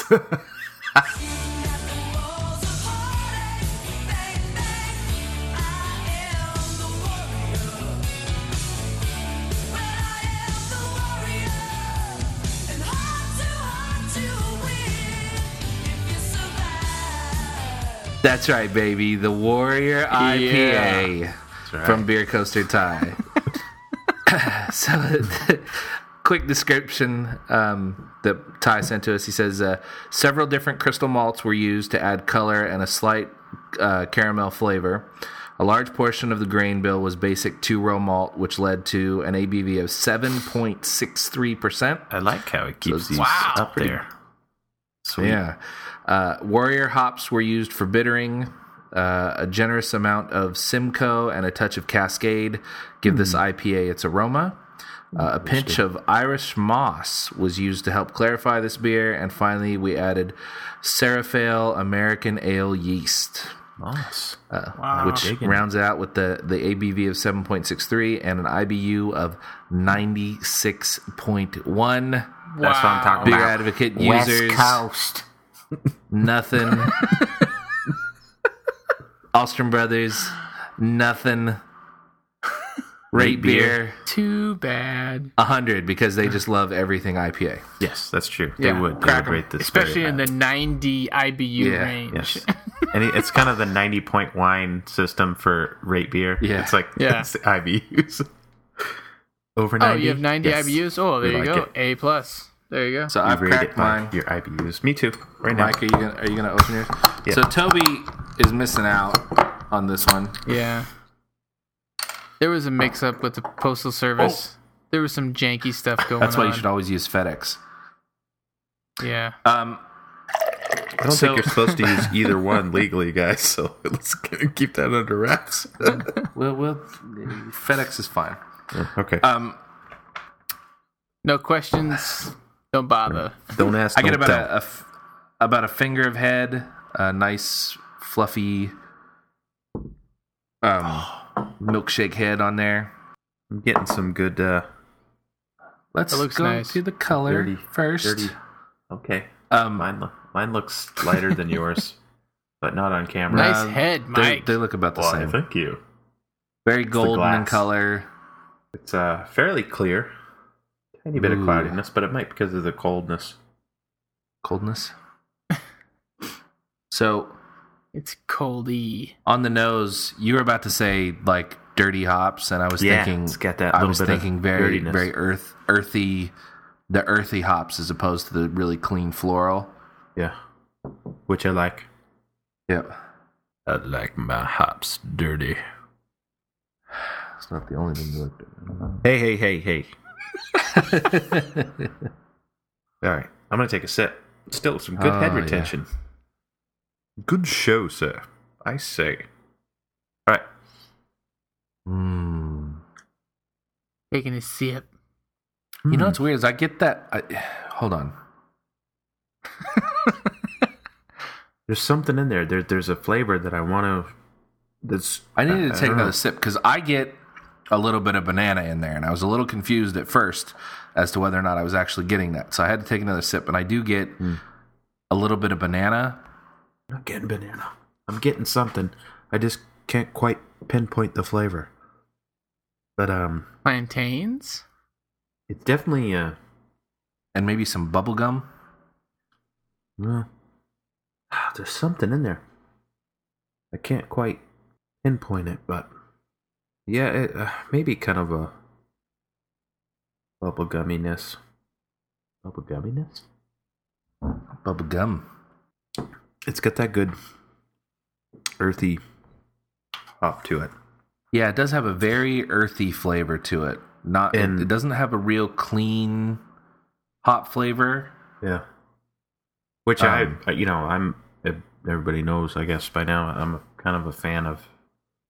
That's right, baby. The Warrior I P A Yeah. right. from Beer Coaster Thai. So, quick description um, that Ty sent to us. He says uh, several different crystal malts were used to add color and a slight uh, caramel flavor. A large portion of the grain bill was basic two-row malt, which led to an A B V of seven point six three percent. I like how it keeps So- these Wow. up there. Sweet. Yeah. Uh, Warrior hops were used for bittering. Uh, a generous amount of Simcoe and a touch of Cascade give this I P A its aroma. Uh, a pinch of Irish moss was used to help clarify this beer. And finally, we added Seraphael American Ale yeast, Nice. uh, Wow. which Digging. rounds out with the, the A B V of seven point six three and an I B U of ninety-six point one. That's what I'm talking Beer about. Advocate West users. Coast. Nothing. Alstrom Brothers, nothing. Rate beer, Too bad. one hundred, because they just love everything I P A. Yes, that's true. Yeah, they would. They crack would 'em. rate this, Especially very in the high. ninety I B U Yeah, range. Yes, and it- it's kind of the ninety point wine system for rate beer. Yeah. It's like Yeah. it's the I B Us. Over Oh, ninety. you have ninety Yes. I B Us? Oh, there We you like go. it. A plus. There you go. So You I've rate cracked it by mine. your I B Us. Me too. Right now. Mike, are you gonna are you gonna open yours? Yeah. So Toby is missing out on this one. Yeah. There was a mix up with the postal service. There was some janky stuff going on. That's why you should always use FedEx. Yeah. Um, I don't So- think you're supposed to use either one legally, guys. So let's keep that under wraps. well, well, FedEx is fine. Okay. Um, No questions. Don't bother. Don't ask. I get don't about tell. a, a f- about a finger of head, a nice fluffy um, milkshake head on there. I'm getting some good. Uh, Let's That looks go nice. to the color Dirty- first. dirty. Okay. Um, Mine, lo- mine looks lighter than yours, but not on camera. Nice Um, head, they, Mike. they look about the Why, same. thank you. Very golden in glass. color. It's uh, fairly clear. Tiny bit of Ooh. cloudiness, but it might because of the coldness. Coldness. So It's coldy. on the nose, you were about to say like dirty hops, and I was Yeah, thinking it's got that I little was bit of thinking very dirtiness. very earth earthy, the earthy hops as opposed to the really clean floral. Yeah, which I like. Yep. I like my hops dirty. It's not the only thing you looked at. Hey, hey, hey, hey. All right, I'm gonna take a sip. Still some good Oh, head yeah. retention. Good show, sir. I say. All right. Mm. Taking a sip. You know what's weird is I get that. I, hold on. There's something in there. There, there's a flavor that I want to. That's. I needed to I take don't know. another sip because I get a little bit of banana in there, and I was a little confused at first as to whether or not I was actually getting that. So I had to take another sip, and I do get a little bit of banana. I'm not getting banana. I'm getting something. I just can't quite pinpoint the flavor. But um, Plantains? it's definitely uh, And maybe some bubble gum. well, ah, there's something in there. I can't quite pinpoint it, but yeah, it, uh, maybe kind of a bubble gumminess. Bubble gumminess. Bubble gum. It's got that good earthy hop to it. Yeah, it does have a very earthy flavor to it. Not, And- it, it doesn't have a real clean hop flavor. Yeah. Which Um, I, you know, I'm. Everybody knows, I guess, by now. I'm a, kind of a fan of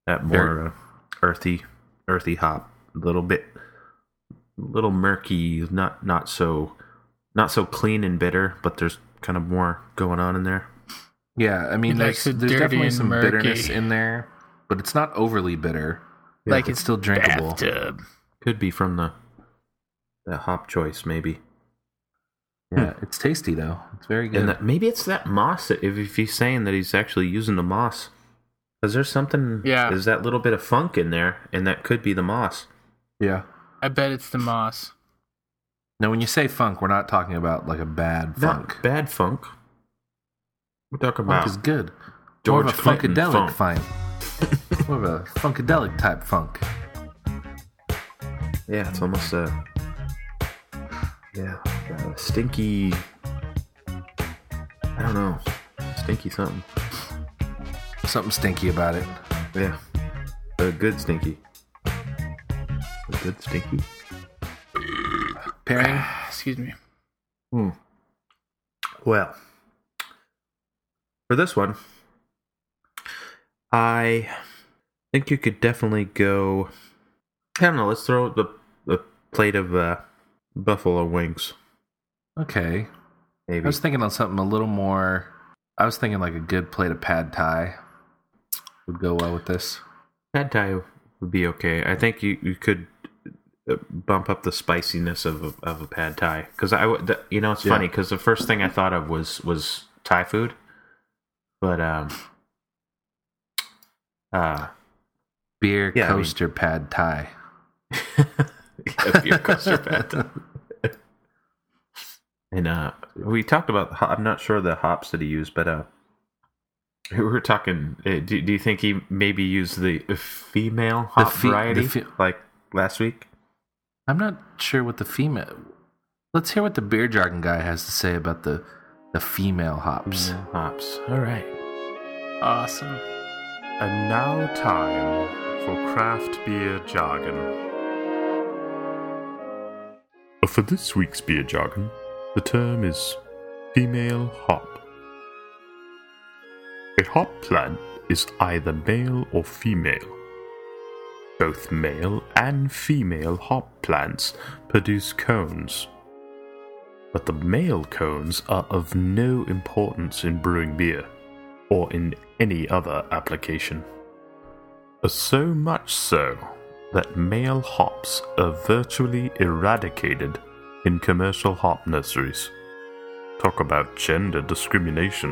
that more uh, earthy, earthy hop. A little bit, a little murky. Not not so, not so clean and bitter. But there's kind of more going on in there. Yeah, I mean, He there's, likes it there's dirty definitely and some murky. bitterness in there, but it's not overly bitter. Like it's still drinkable. bathtub. Could be from the the hop choice, maybe. Yeah, it's tasty though. It's very good. And that, maybe it's that moss. If, if he's saying that he's actually using the moss, because there's something. Yeah. There's that little bit of funk in there, and that could be the moss. yeah. I bet it's the moss. Now, when you say funk, we're not talking about like a bad funk. Not bad funk. We're talking Funk about is good. George More of a Clinton funkadelic funk. funk. More of a funkadelic type funk. Yeah, it's almost a yeah, a stinky. I don't know, stinky something. Something stinky about it. Yeah, a good stinky. A good stinky. Pairing. Excuse me. Hmm. Well, for this one, I think you could definitely go. I don't know. Let's throw the the plate of uh, buffalo wings. Okay. Maybe. I was thinking on something a little more. I was thinking like a good plate of pad thai would go well with this. Pad thai would be okay. I think you, you could uh, bump up the spiciness of a, of a pad thai because I would. the- You know, it's Yeah. funny because the first thing I thought of was was Thai food, but um, uh, Beer Yeah, I mean- coaster pad thai. a beer coaster pad thai. And uh, we talked about. ho- I'm not sure the hops that he used, but uh, we were talking. Uh, do, do you think he maybe used the female hop fe- the variety fe- like last week? I'm not sure what the female. Let's hear what the beer jargon guy has to say about the the female hops. Hops. All right. Awesome. And now time for craft beer jargon. For this week's beer jargon, the term is female hop. A hop plant is either male or female. Both male and female hop plants produce cones, but the male cones are of no importance in brewing beer, or in any other application. So much so that male hops are virtually eradicated in commercial hop nurseries. Talk about gender discrimination.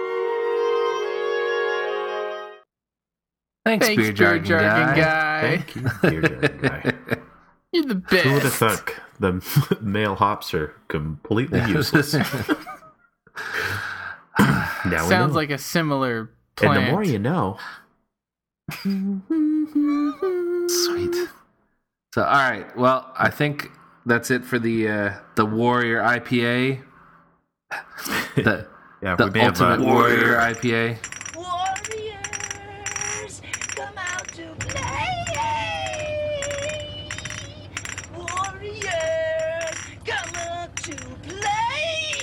Thanks, Thanks, beer jargon, guy. guy. Thank you, beer jargon guy. You're the best. Who would have thunk the male hops are completely useless? Now we Sounds know. like a similar plant. And the more you know. Sweet. So, all right. Well, I think that's it for the uh, the Warrior I P A. The Yeah, the we may have, uh, Ultimate Warrior I P A. Warriors, come out to play. Warriors, come out to play.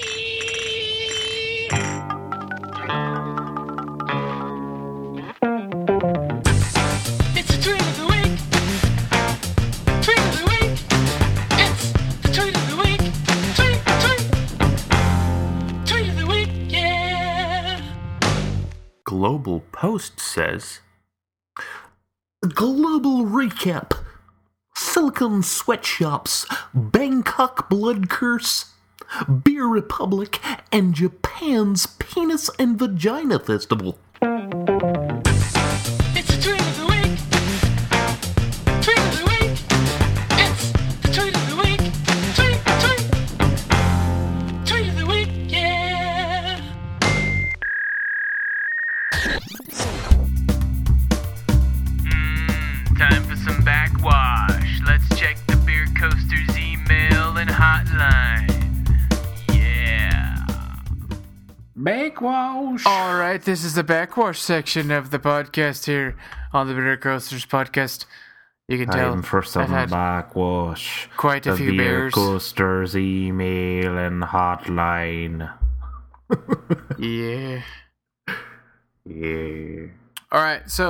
It's a tweet of the week. Tweet of the week. It's the tweet of the week. Tweet, tweet. Tweet of the week, yeah. Global Post says, Global recap. Silicon sweatshops, Bangkok blood curse, Beer Republic, and Japan's Penis and Vagina Festival. It's a tweet of the week. Tweet of the week. It's the tweet of the week. Tweet, tweet. Tweet of the week, yeah. Mm, time for some backwash. Let's check the Beer Coaster's email and hotline. Yeah. Backwash. All right, this is the backwash section of the podcast here on the Beer Coasters podcast. You can tell Time for I've some had backwash. quite a The few Beer beers. Coasters email and hotline. Yeah. Yeah. All right, so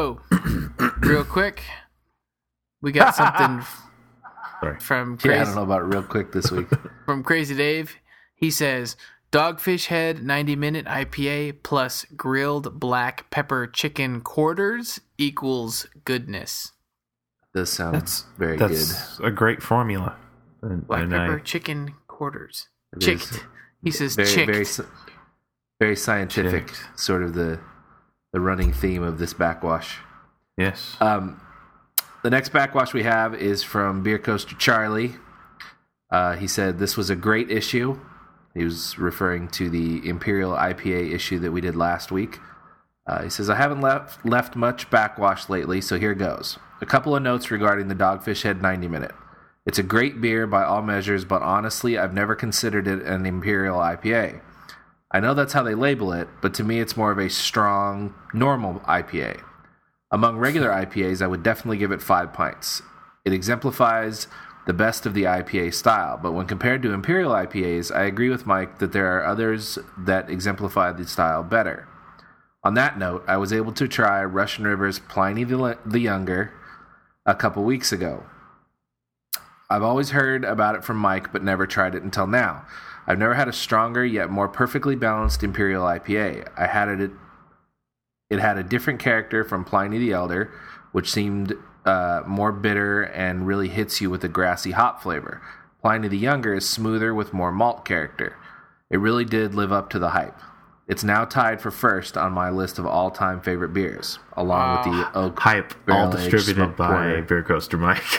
real quick, we got something Sorry. from Yeah, I Crazy, don't know about real quick this week. from Crazy Dave. He says, Dogfish Head ninety minute I P A plus grilled black pepper chicken quarters equals goodness. Does sound That's very That's a great formula. And, Black and pepper I, chicken quarters. It Chicked. is He says good. Very, chicked. very, sci- very scientific. Chicked. Sort of the the running theme of this backwash. yes. Um, the next backwash we have is from Beer Coaster Charlie. Uh, he said this was a great issue. He was referring to the Imperial I P A issue that we did last week. Uh, he says, I haven't left, left much backwash lately, so here goes. A couple of notes regarding the Dogfish Head ninety minute. It's a great beer by all measures, but honestly, I've never considered it an Imperial I P A. I know that's how they label it, but to me it's more of a strong, normal I P A. Among regular I P As, I would definitely give it five pints. It exemplifies the best of the I P A style, but when compared to Imperial I P As, I agree with Mike that there are others that exemplify the style better. On that note, I was able to try Russian River's Pliny the, the Younger a couple weeks ago. I've always heard about it from Mike, but never tried it until now. I've never had a stronger yet more perfectly balanced Imperial I P A. I had it. It had a different character from Pliny the Elder, which seemed uh, more bitter and really hits you with a grassy hop flavor. Pliny the Younger is smoother with more malt character. It really did live up to the hype. It's now tied for first on my list of all-time favorite beers, along with the Oak Hype, all Barrel-Aged distributed Smoked by Porter. Beer Coaster Mike.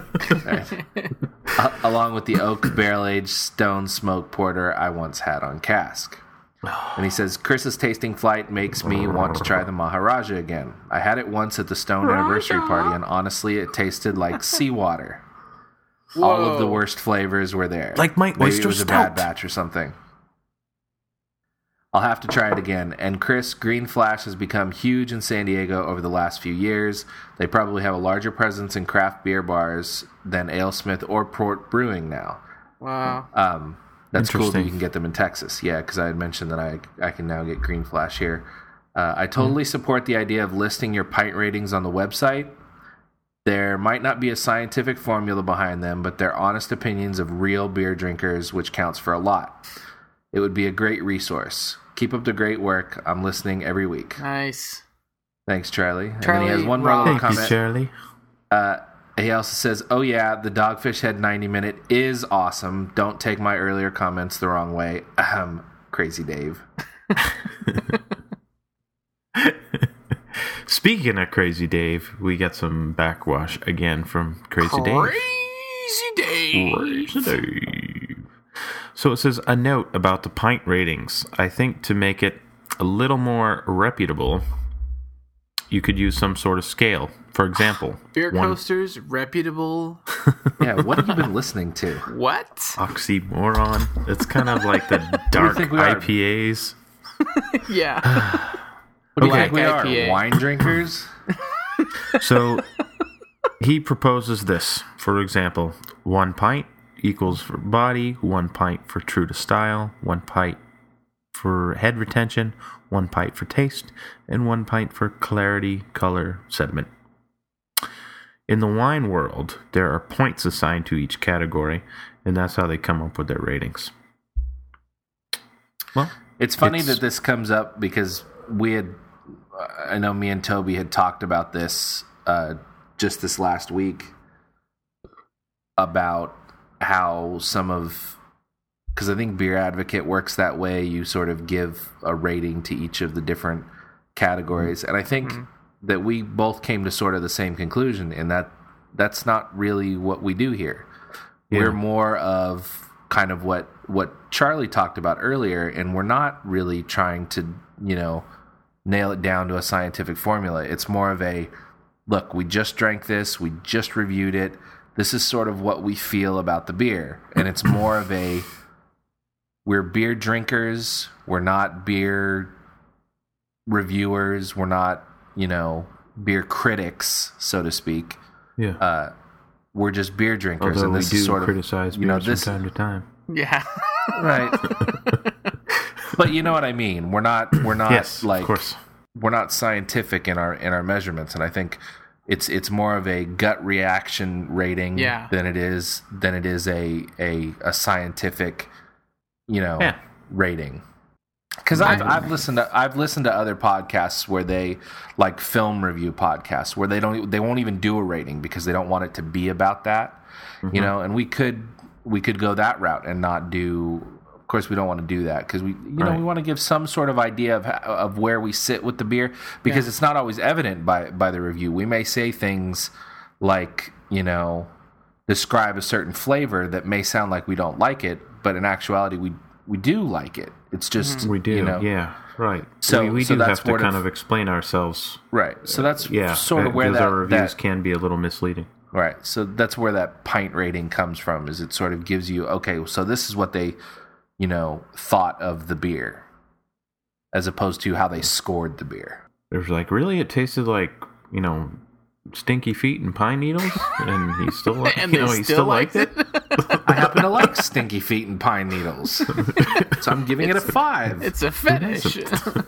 Uh, along with the Oak Barrel-Aged Stone Smoke Porter I once had on cask. And he says, Chris's tasting flight makes me want to try the Maharaja again. I had it once at the Stone anniversary party, and honestly, it tasted like seawater. All of the Whoa. worst flavors were there. Like my Maybe oyster it was a stout. bad batch or something. I'll have to try it again. And Chris, Green Flash has become huge in San Diego over the last few years. They probably have a larger presence in craft beer bars than AleSmith or Port Brewing now. Wow. Um, that's cool that Interesting. you can get them in Texas. Yeah, because I had mentioned that I I can now get Green Flash here. Uh, I totally support the idea of listing your pint ratings on the website. There might not be a scientific formula behind them, but they're honest opinions of real beer drinkers, which counts for a lot. It would be a great resource. Keep up the great work. I'm listening every week. Nice. Thanks, Charlie. And Charlie then he has one more Rock. little Thank you, comment. Charlie. Uh, he also says, oh yeah, the Dogfish Head ninety minute is awesome. Don't take my earlier comments the wrong way. Ahem, Crazy Dave. Speaking of Crazy Dave, we got some backwash again from Crazy Dave. Crazy Dave. Crazy Dave. So it says, a note about the pint ratings. I think to make it a little more reputable, you could use some sort of scale. For example, Beer one Coasters, reputable. Yeah, what have you been listening to? What? oxymoron. It's kind of like the dark think we are? I P As. Yeah. What do you Black think we I P A. are? Wine drinkers? So he proposes this. For example, one pint equals for body, one pint for true to style, one pint for head retention, one pint for taste, and one pint for clarity, color, sediment. In the wine world, there are points assigned to each category, and that's how they come up with their ratings. Well, It's funny It's- that this comes up because we had, I know me and Toby had talked about this uh, just this last week about how some of, because I think Beer Advocate works that way. You sort of give a rating to each of the different categories. And I think that we both came to sort of the same conclusion in that that's not really what we do here. Yeah. We're more of kind of what what Charlie talked about earlier, and we're not really trying to, you know, nail it down to a scientific formula. It's more of a, look, we just drank this, we just reviewed it. This is sort of what we feel about the beer. And it's more of a, we're beer drinkers, we're not beer reviewers, we're not, you know, beer critics, so to speak. yeah. Uh, we're just beer drinkers, Although and we this do is sort of, criticize you know, beer this, from time to time. Yeah. right? But you know what I mean. We're not. We're not Yes, like of course. we're not scientific in our in our measurements, and I think it's it's more of a gut reaction rating Yeah. than it is than it is a a, a scientific, you know, Yeah. rating. Because I've I've listened to I've listened to other podcasts where they like film review podcasts where they don't they won't even do a rating because they don't want it to be about that, Mm-hmm. you know. And we could we could go that route and not do. Of course, we don't want to do that because we, you know, Right. we want to give some sort of idea of ho- of where we sit with the beer because Yeah. it's not always evident by by the review. We may say things like, you know, describe a certain flavor that may sound like we don't like it, but in actuality, we we do like it. It's just We do, you know, yeah, right. So- we, we so do that's have to what kind if- of explain ourselves. right. So that's Yeah, sort of where because that, our reviews that can be a little misleading. right. So that's where that pint rating comes from. Is it sort of gives you okay, so this is what they, you know, thought of the beer, as opposed to how they scored the beer. There's like, really, it tasted like, you know, stinky feet and pine needles, and he still, And you they know, he still still liked it. I happen to like stinky feet and pine needles, so I'm giving it a five. It's a fetish.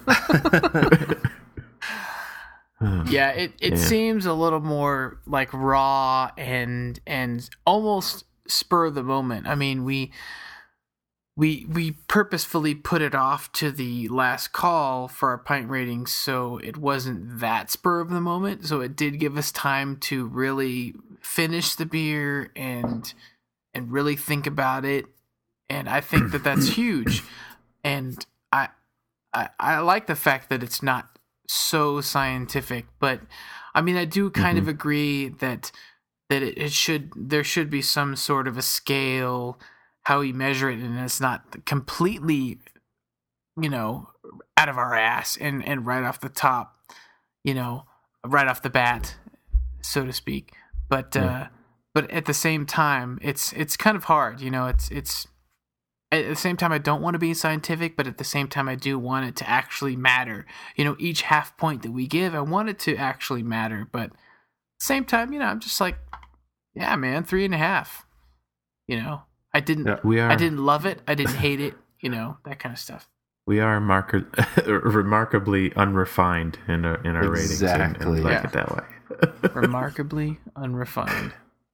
yeah, it, it Yeah. seems a little more like raw and and almost spur of the moment. I mean, we we we purposefully put it off to the last call for our pint ratings, so it wasn't that spur of the moment. So it did give us time to really finish the beer and and really think about it. And I think that that's huge. And I, I I like the fact that it's not so scientific, but I mean I do kind Mm-hmm. of agree that that it, it should there should be some sort of a scale how we measure it, and it's not completely, you know, out of our ass and and right off the top, you know, right off the bat, so to speak. But uh, but at the same time, it's it's kind of hard, you know. It's it's at the same time I don't want to be scientific, but at the same time I do want it to actually matter. You know, each half point that we give, I want it to actually matter. But at the same time, you know, I'm just like, yeah, man, three and a half. You know, I didn't Yeah. We are I didn't love it, I didn't hate it. You know, that kind of stuff. we are marker- remarkably unrefined in our in our ratings, and, and we Exactly. like Yeah. it that way. Remarkably unrefined.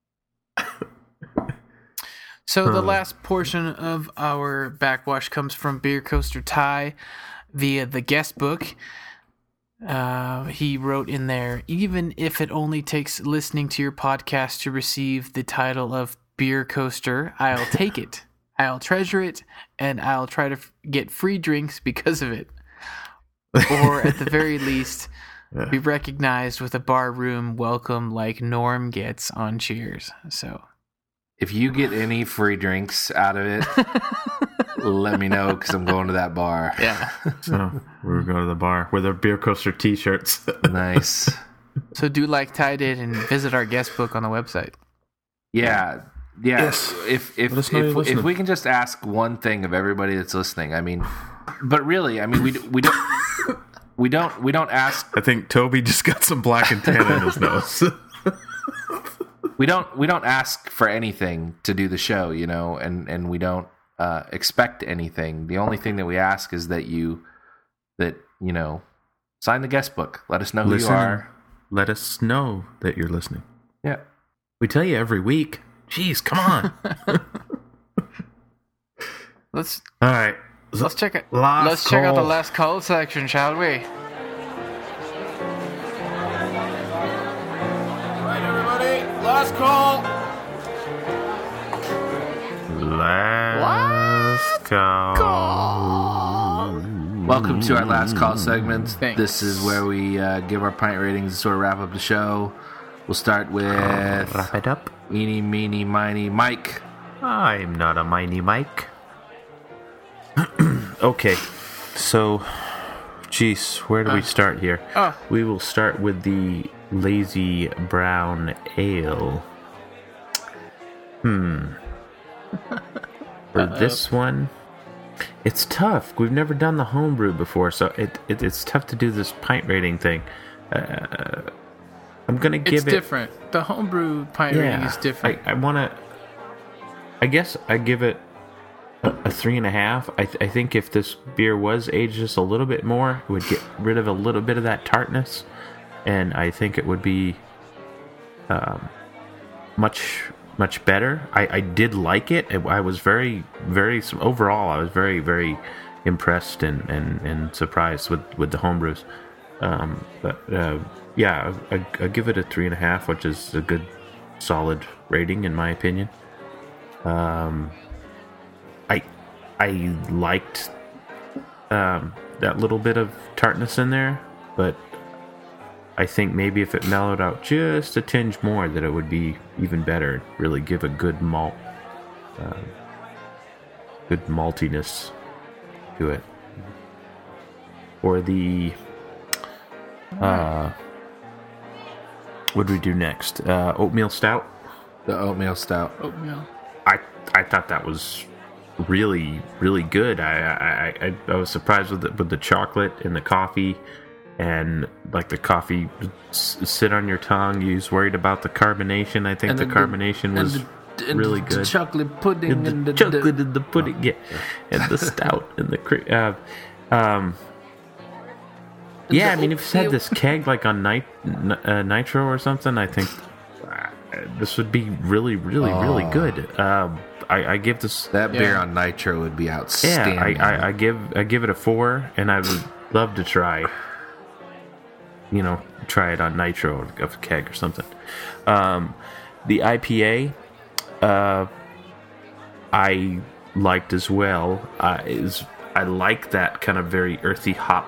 So the last portion of our backwash comes from Beer Coaster Ty via the guest book. Uh, he wrote in there, even if it only takes listening to your podcast to receive the title of Beer Coaster, I'll take it. I'll treasure it, and I'll try to f- get free drinks because of it. Or at the very least, be recognized with a bar room welcome like Norm gets on Cheers. So If you get any free drinks out of it, let me know because I'm going to that bar. yeah. So we would go to the bar with our Beer Coaster T-shirts. Nice. So do like Ty did and visit our guest book on the website. Yeah. Yeah. Yes. If if Let us know if, you're if listening. we can just ask one thing of everybody that's listening, I mean, but really, I mean, we we don't we don't we don't ask I think Toby just got some black and tan in his nose. we don't we don't ask for anything to do the show, you know, and and we don't uh, expect anything. The only thing that we ask is that you that you know sign the guest book. Let us know who Listen. you are. Let us know that you're listening. Yeah. We tell you every week. Jeez, come on. Let's All right. let's check it. Last let's check out the call. last call section, shall we? Right, everybody. Last call. Last call. Welcome to our last call segment. Thanks. This is where we uh, give our pint ratings and sort of wrap up the show. We'll start with Wrap it up. Eeny, Meeny, Miny, Mike. I'm not a miney Mike. Okay, so, geez, where do we start here? oh. We will start with the Lazy Brown Ale. Hmm. For this one, it's tough. We've never done the homebrew before, so it, it it's tough to do this pint rating thing. Uh, I'm gonna give It's it. different. The homebrew pint rating is different. I, I want to. I guess I give it a, a three and a half. I, th- I think if this beer was aged just a little bit more, it would get rid of a little bit of that tartness, and I think it would be um, much much better. I, I did like it. I was very very overall. I was very very impressed and, and, and surprised with, with the homebrews. Um, but uh, yeah, I, I, I give it a three and a half, which is a good solid rating in my opinion. Um, I I liked um, that little bit of tartness in there, but I think maybe if it mellowed out just a tinge more, that it would be even better. Really give a good malt, uh, good maltiness to it. For the uh, what do we do next? Uh, oatmeal stout. The oatmeal stout. Oatmeal. I I thought that was really really good. I I, I, I was surprised with the, with the chocolate and the coffee, and like the coffee would s- sit on your tongue. You was worried about the carbonation. I think And the, the- carbonation was And and really the good. chocolate pudding And and the the, chocolate the- and the pudding, yeah, and the stout and the cre- uh, um. Yeah, I mean, if you had this keg like on nit- uh, nitro or something, I think uh, this would be really, really, really Oh. good. Um, I, I give this. that beer Yeah. on nitro would be Yeah, outstanding. I, I, I give I give it a four, and I would love to try. You know, try it on nitro of a keg or something. Um, the I P A, uh, I liked as well. Uh, is I like that kind of very earthy hop.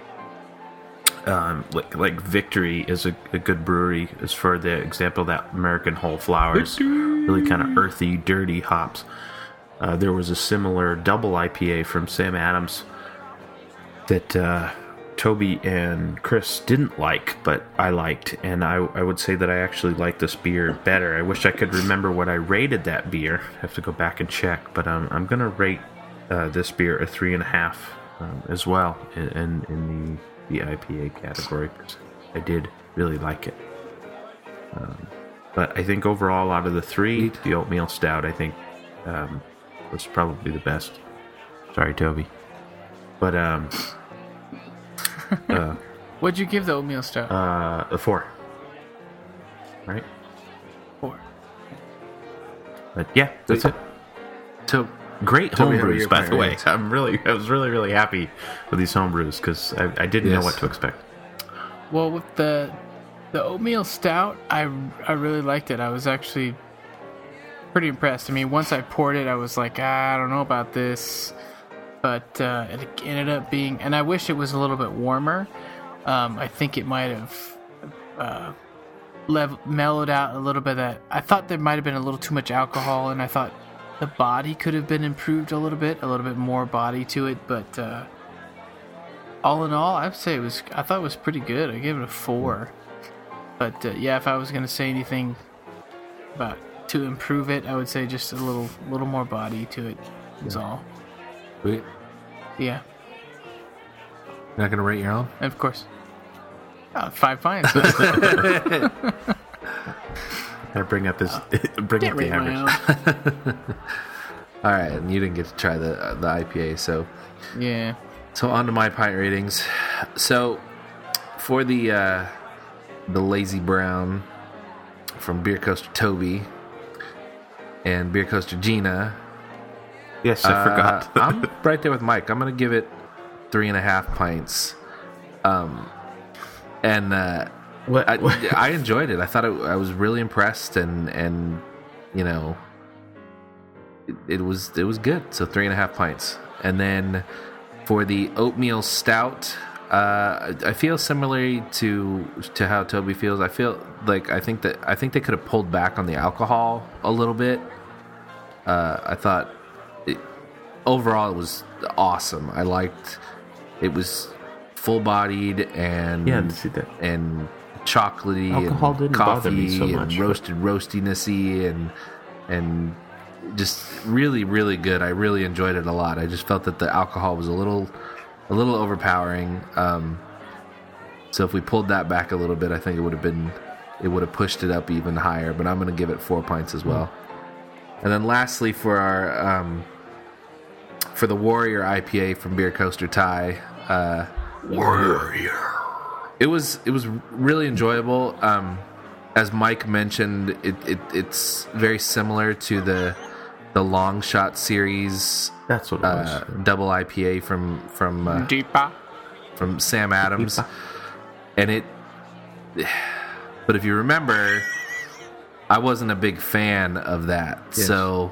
Um, like like Victory is a, a good brewery. As for the example that American Whole Flowers, really kind of earthy, dirty hops. Uh, there was a similar double I P A from Sam Adams that uh, Toby and Chris didn't like, but I liked, and I, I would say that I actually like this beer better. I wish I could remember what I rated that beer. I have to go back and check, but um, I'm gonna rate uh, this beer a three and a half um, as well in, in, in the the I P A category, because I did really like it. Um, but I think overall, out of the three, the oatmeal stout, I think um, was probably the best. Sorry, Toby, but um, uh, What'd you give the oatmeal stout? uh, a four, right? Four. But yeah, that's it. So Great Toby, how are homebrews, your by the way. ratings? I'm really, I was really, really happy with these homebrews because I, I didn't know Yes. what to expect. Well, with the the oatmeal stout, I, I really liked it. I was actually pretty impressed. I mean, once I poured it, I was like, ah, I don't know about this, but uh, it ended up being, and I wish it was a little bit warmer. Um, I think it might have uh, lev- mellowed out a little bit. Of that I thought there might have been a little too much alcohol, and I thought the body could have been improved a little bit, a little bit more body to it, but. Uh, All in all, I'd say it was. I thought it was pretty good. I gave it a four. But uh, yeah, if I was gonna say anything about to improve it, I would say just a little, little more body to it. Is all. Wait, Yeah, you're not gonna rate your own? and of course. Uh, five pints. I bring up his, bring Can't up the rate my average. own. All right, and you didn't get to try the uh, the I P A, so Yeah. so on to my pint ratings. So for the uh, the Lazy Brown from Beer Coaster Toby and Beer Coaster Gina, Yes, I uh, forgot. I'm right there with Mike. I'm gonna give it three and a half pints. Um, and uh, What- I, I enjoyed it. I thought it, I was really impressed, and and you know, it, it was it was good. So three and a half pints, and then for the oatmeal stout, uh, I feel similarly to to how Toby feels. I feel like I think that I think they could have pulled back on the alcohol a little bit. Uh, I thought it, overall it was awesome. I liked it was full bodied and Yeah, I see that. and chocolatey Alcohol and didn't coffee bother me so and much. roasted roastinessy and and just really really good. I really enjoyed it a lot. I just felt that the alcohol was a little a little overpowering. Um, so if we pulled that back a little bit, I think it would have been it would have pushed it up even higher. But I'm going to give it four pints as well. And then lastly, for our um, for the Warrior I P A from Beer Coaster Thai. Uh, Warrior. It was it was really enjoyable. Um, as Mike mentioned, it, it it's very similar to the the Long Shot series. That's what it was. Uh, double I P A from from uh, Deepa. from Sam Adams, and it. But if you remember, I wasn't a big fan of that. Yes. So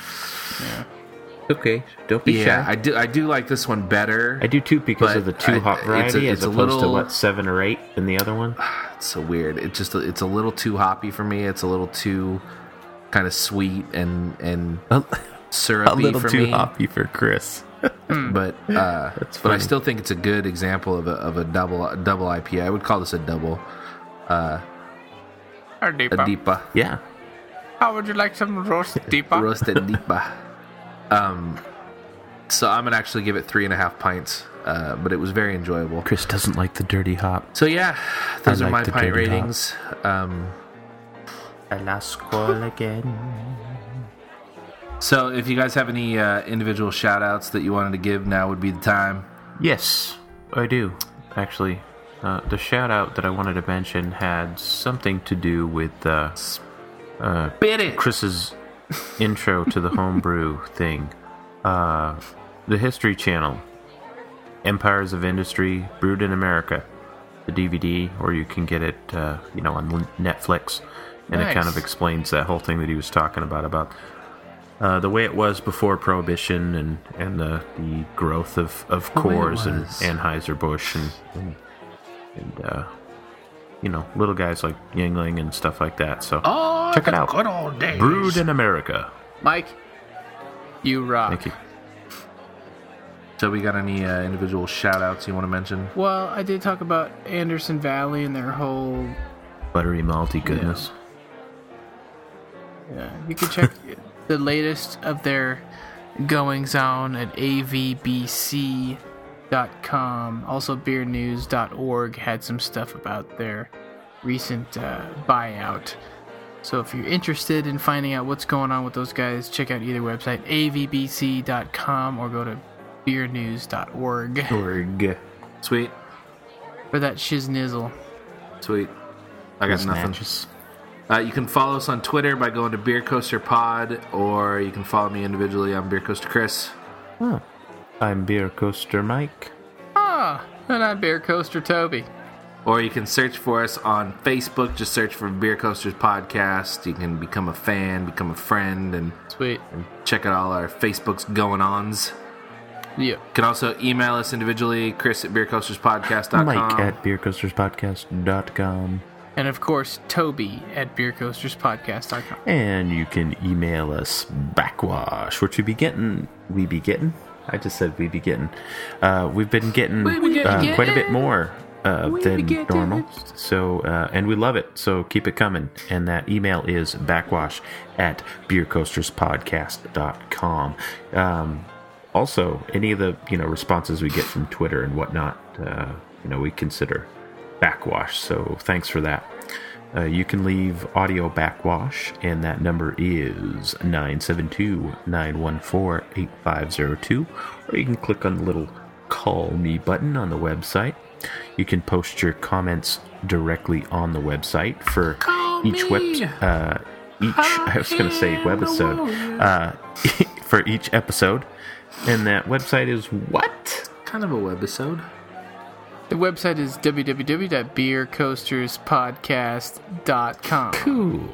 Okay, don't be yeah, shy. I do I do like this one better. I do too because But of the two I- hop it's a- variety it's as a opposed to little- what seven or eight in the other one. It's so weird. It just it's a little too hoppy for me. It's a little too kind of sweet and and A, syrupy a little for too me. hoppy for Chris. But uh, That's but I funny. still think it's a good example of a of a double a double I P A. I would call this a double uh, Or a Deepa. Deepa. Yeah, How would you like some roast Deepa? Roasted Deepa. Um, so I'm gonna actually give it three and a half pints. Uh, but it was very enjoyable. Chris doesn't like the dirty hop. So yeah, those I are like my the pint dirty hop. ratings. Um, I lost call again. so if you guys have any uh, individual shout outs that you wanted to give, now would be the time. Yes, I do. Actually, uh, the shout out that I wanted to mention had something to do with uh, uh, Bit it. Chris's intro to the homebrew thing. Uh, the History Channel, Empires of Industry, Brewed in America, the D V D, or you can get it, uh, you know, on Netflix, and it kind Nice. of explains that whole thing that he was talking about about uh, the way it was before Prohibition and and the, the growth of of The way it Coors and was. Anheuser Busch and and, and uh, you know, little guys like Yingling and stuff like that. So Oh, check it the out. Good old days. Brewed in America. Mike, you rock. Thank you. So we got any uh, individual shout outs you want to mention? Well, I did talk about Anderson Valley and their whole. Buttery malty goodness. Yeah, you can check the latest of their goings on at A V B C dot com. Also, beer news dot org had some stuff about their recent uh, buyout. So if you're interested in finding out what's going on with those guys, check out either website, A V B C dot com, or go to beer news dot org Org. Sweet, for that shiznizzle. sweet. I got nothing. Snatches. Uh, you can follow us on Twitter by going to Beer Coaster Pod, or you can follow me individually. I'm Beer Coaster Chris. Oh, I'm Beer Coaster Mike. Ah, and I'm Beer Coaster Toby. Or you can search for us on Facebook. Just search for Beer Coasters Podcast. You can become a fan, become a friend, and, Sweet. and check out all our Facebook's going-ons. Yeah. You can also email us individually, Chris at beer coasters podcast dot com. Mike at beer coasters podcast dot com. And of course, Toby at beer coasters podcast dot com. And you can email us backwash, which we be getting. We be getting? I just said we be getting. Uh, we've been getting, We be uh, getting. quite a bit more uh, We than be getting. normal. So, uh, and we love it. So keep it coming. And that email is backwash at beer coasters podcast dot com. Um, also, any of the you know responses we get from Twitter and whatnot, uh, you know, we consider backwash. So thanks for that. Uh, you can leave audio backwash, and that number is nine seven two, nine one four, eight five zero two. Or you can click on the little call me button on the website. You can post your comments directly on the website for Call each me. web. Uh, each I was going to say webisode. Uh, for each episode, and that website is what? Kind of a webisode. The website is w w w dot beer coasters podcast dot com. Cool.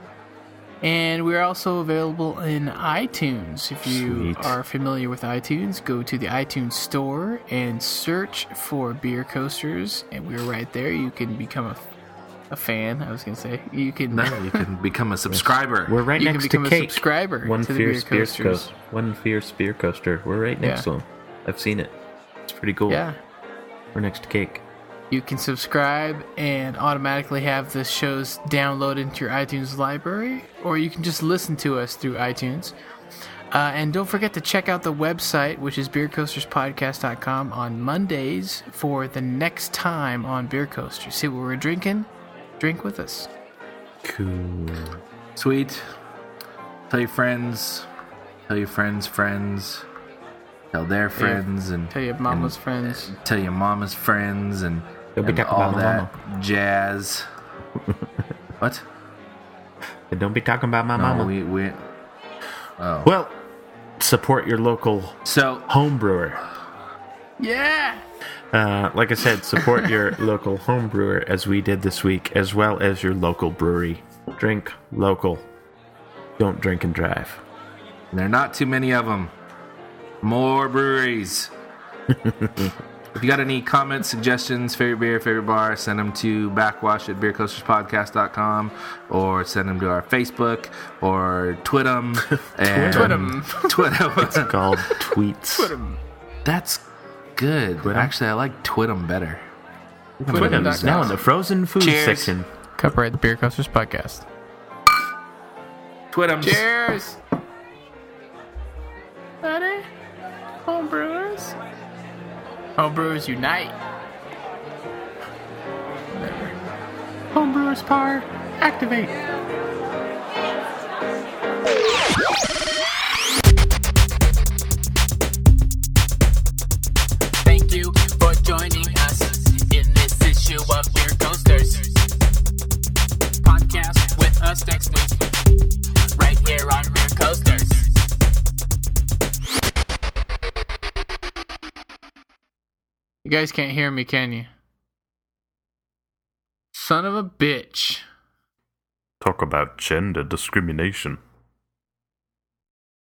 And we're also available in iTunes. If you Sweet. are familiar with iTunes, go to the iTunes store and search for Beer Coasters, and we're right there. You can become a, a fan. I was going to say you can. No, you can become a subscriber. We're right You can next to become a Cake. subscriber One to the fierce Beer beer Coasters. coaster. One fierce beer coaster. We're right next Yeah. to him. I've seen it. It's pretty cool. Yeah. We're next to Cake. You can subscribe and automatically have the shows downloaded into your iTunes library, or you can just listen to us through iTunes. Uh, and don't forget to check out the website, which is beer coasters podcast dot com, on Mondays for the next time on Beer Coasters. See what we're drinking? Drink with us. Cool. Sweet. Tell your friends. Tell your friends' friends. tell their friends and Tell your mama's friends. tell your mama's friends and, Don't be and talking all about my that mama. jazz. What? And don't be talking about my No, mama. we we. Oh. Well, support your local So home brewer. Yeah. Uh, like I said, support your local home brewer as we did this week, as well as your local brewery. Drink local. Don't drink and drive. there are not too many of them. More breweries. If you got any comments, suggestions, favorite beer, favorite bar, send them to backwash at beer coasters podcast dot com or send them to our Facebook or twit them. and Twit 'em. Twit 'em. It's called tweets. That's good. Twit 'em? Actually, I like twit 'em better. Twit 'em. It's now in the frozen food Cheers. section. Copyright the Beer Coasters Podcast. Twit 'em. Cheers. Buddy. Homebrewers. Homebrewers unite. Homebrewers power, activate. Thank you for joining us in this issue of Beer Coasters. Podcast with us next week, right here on Beer Coasters. You guys can't hear me, can you? Son of a bitch. Talk about gender discrimination.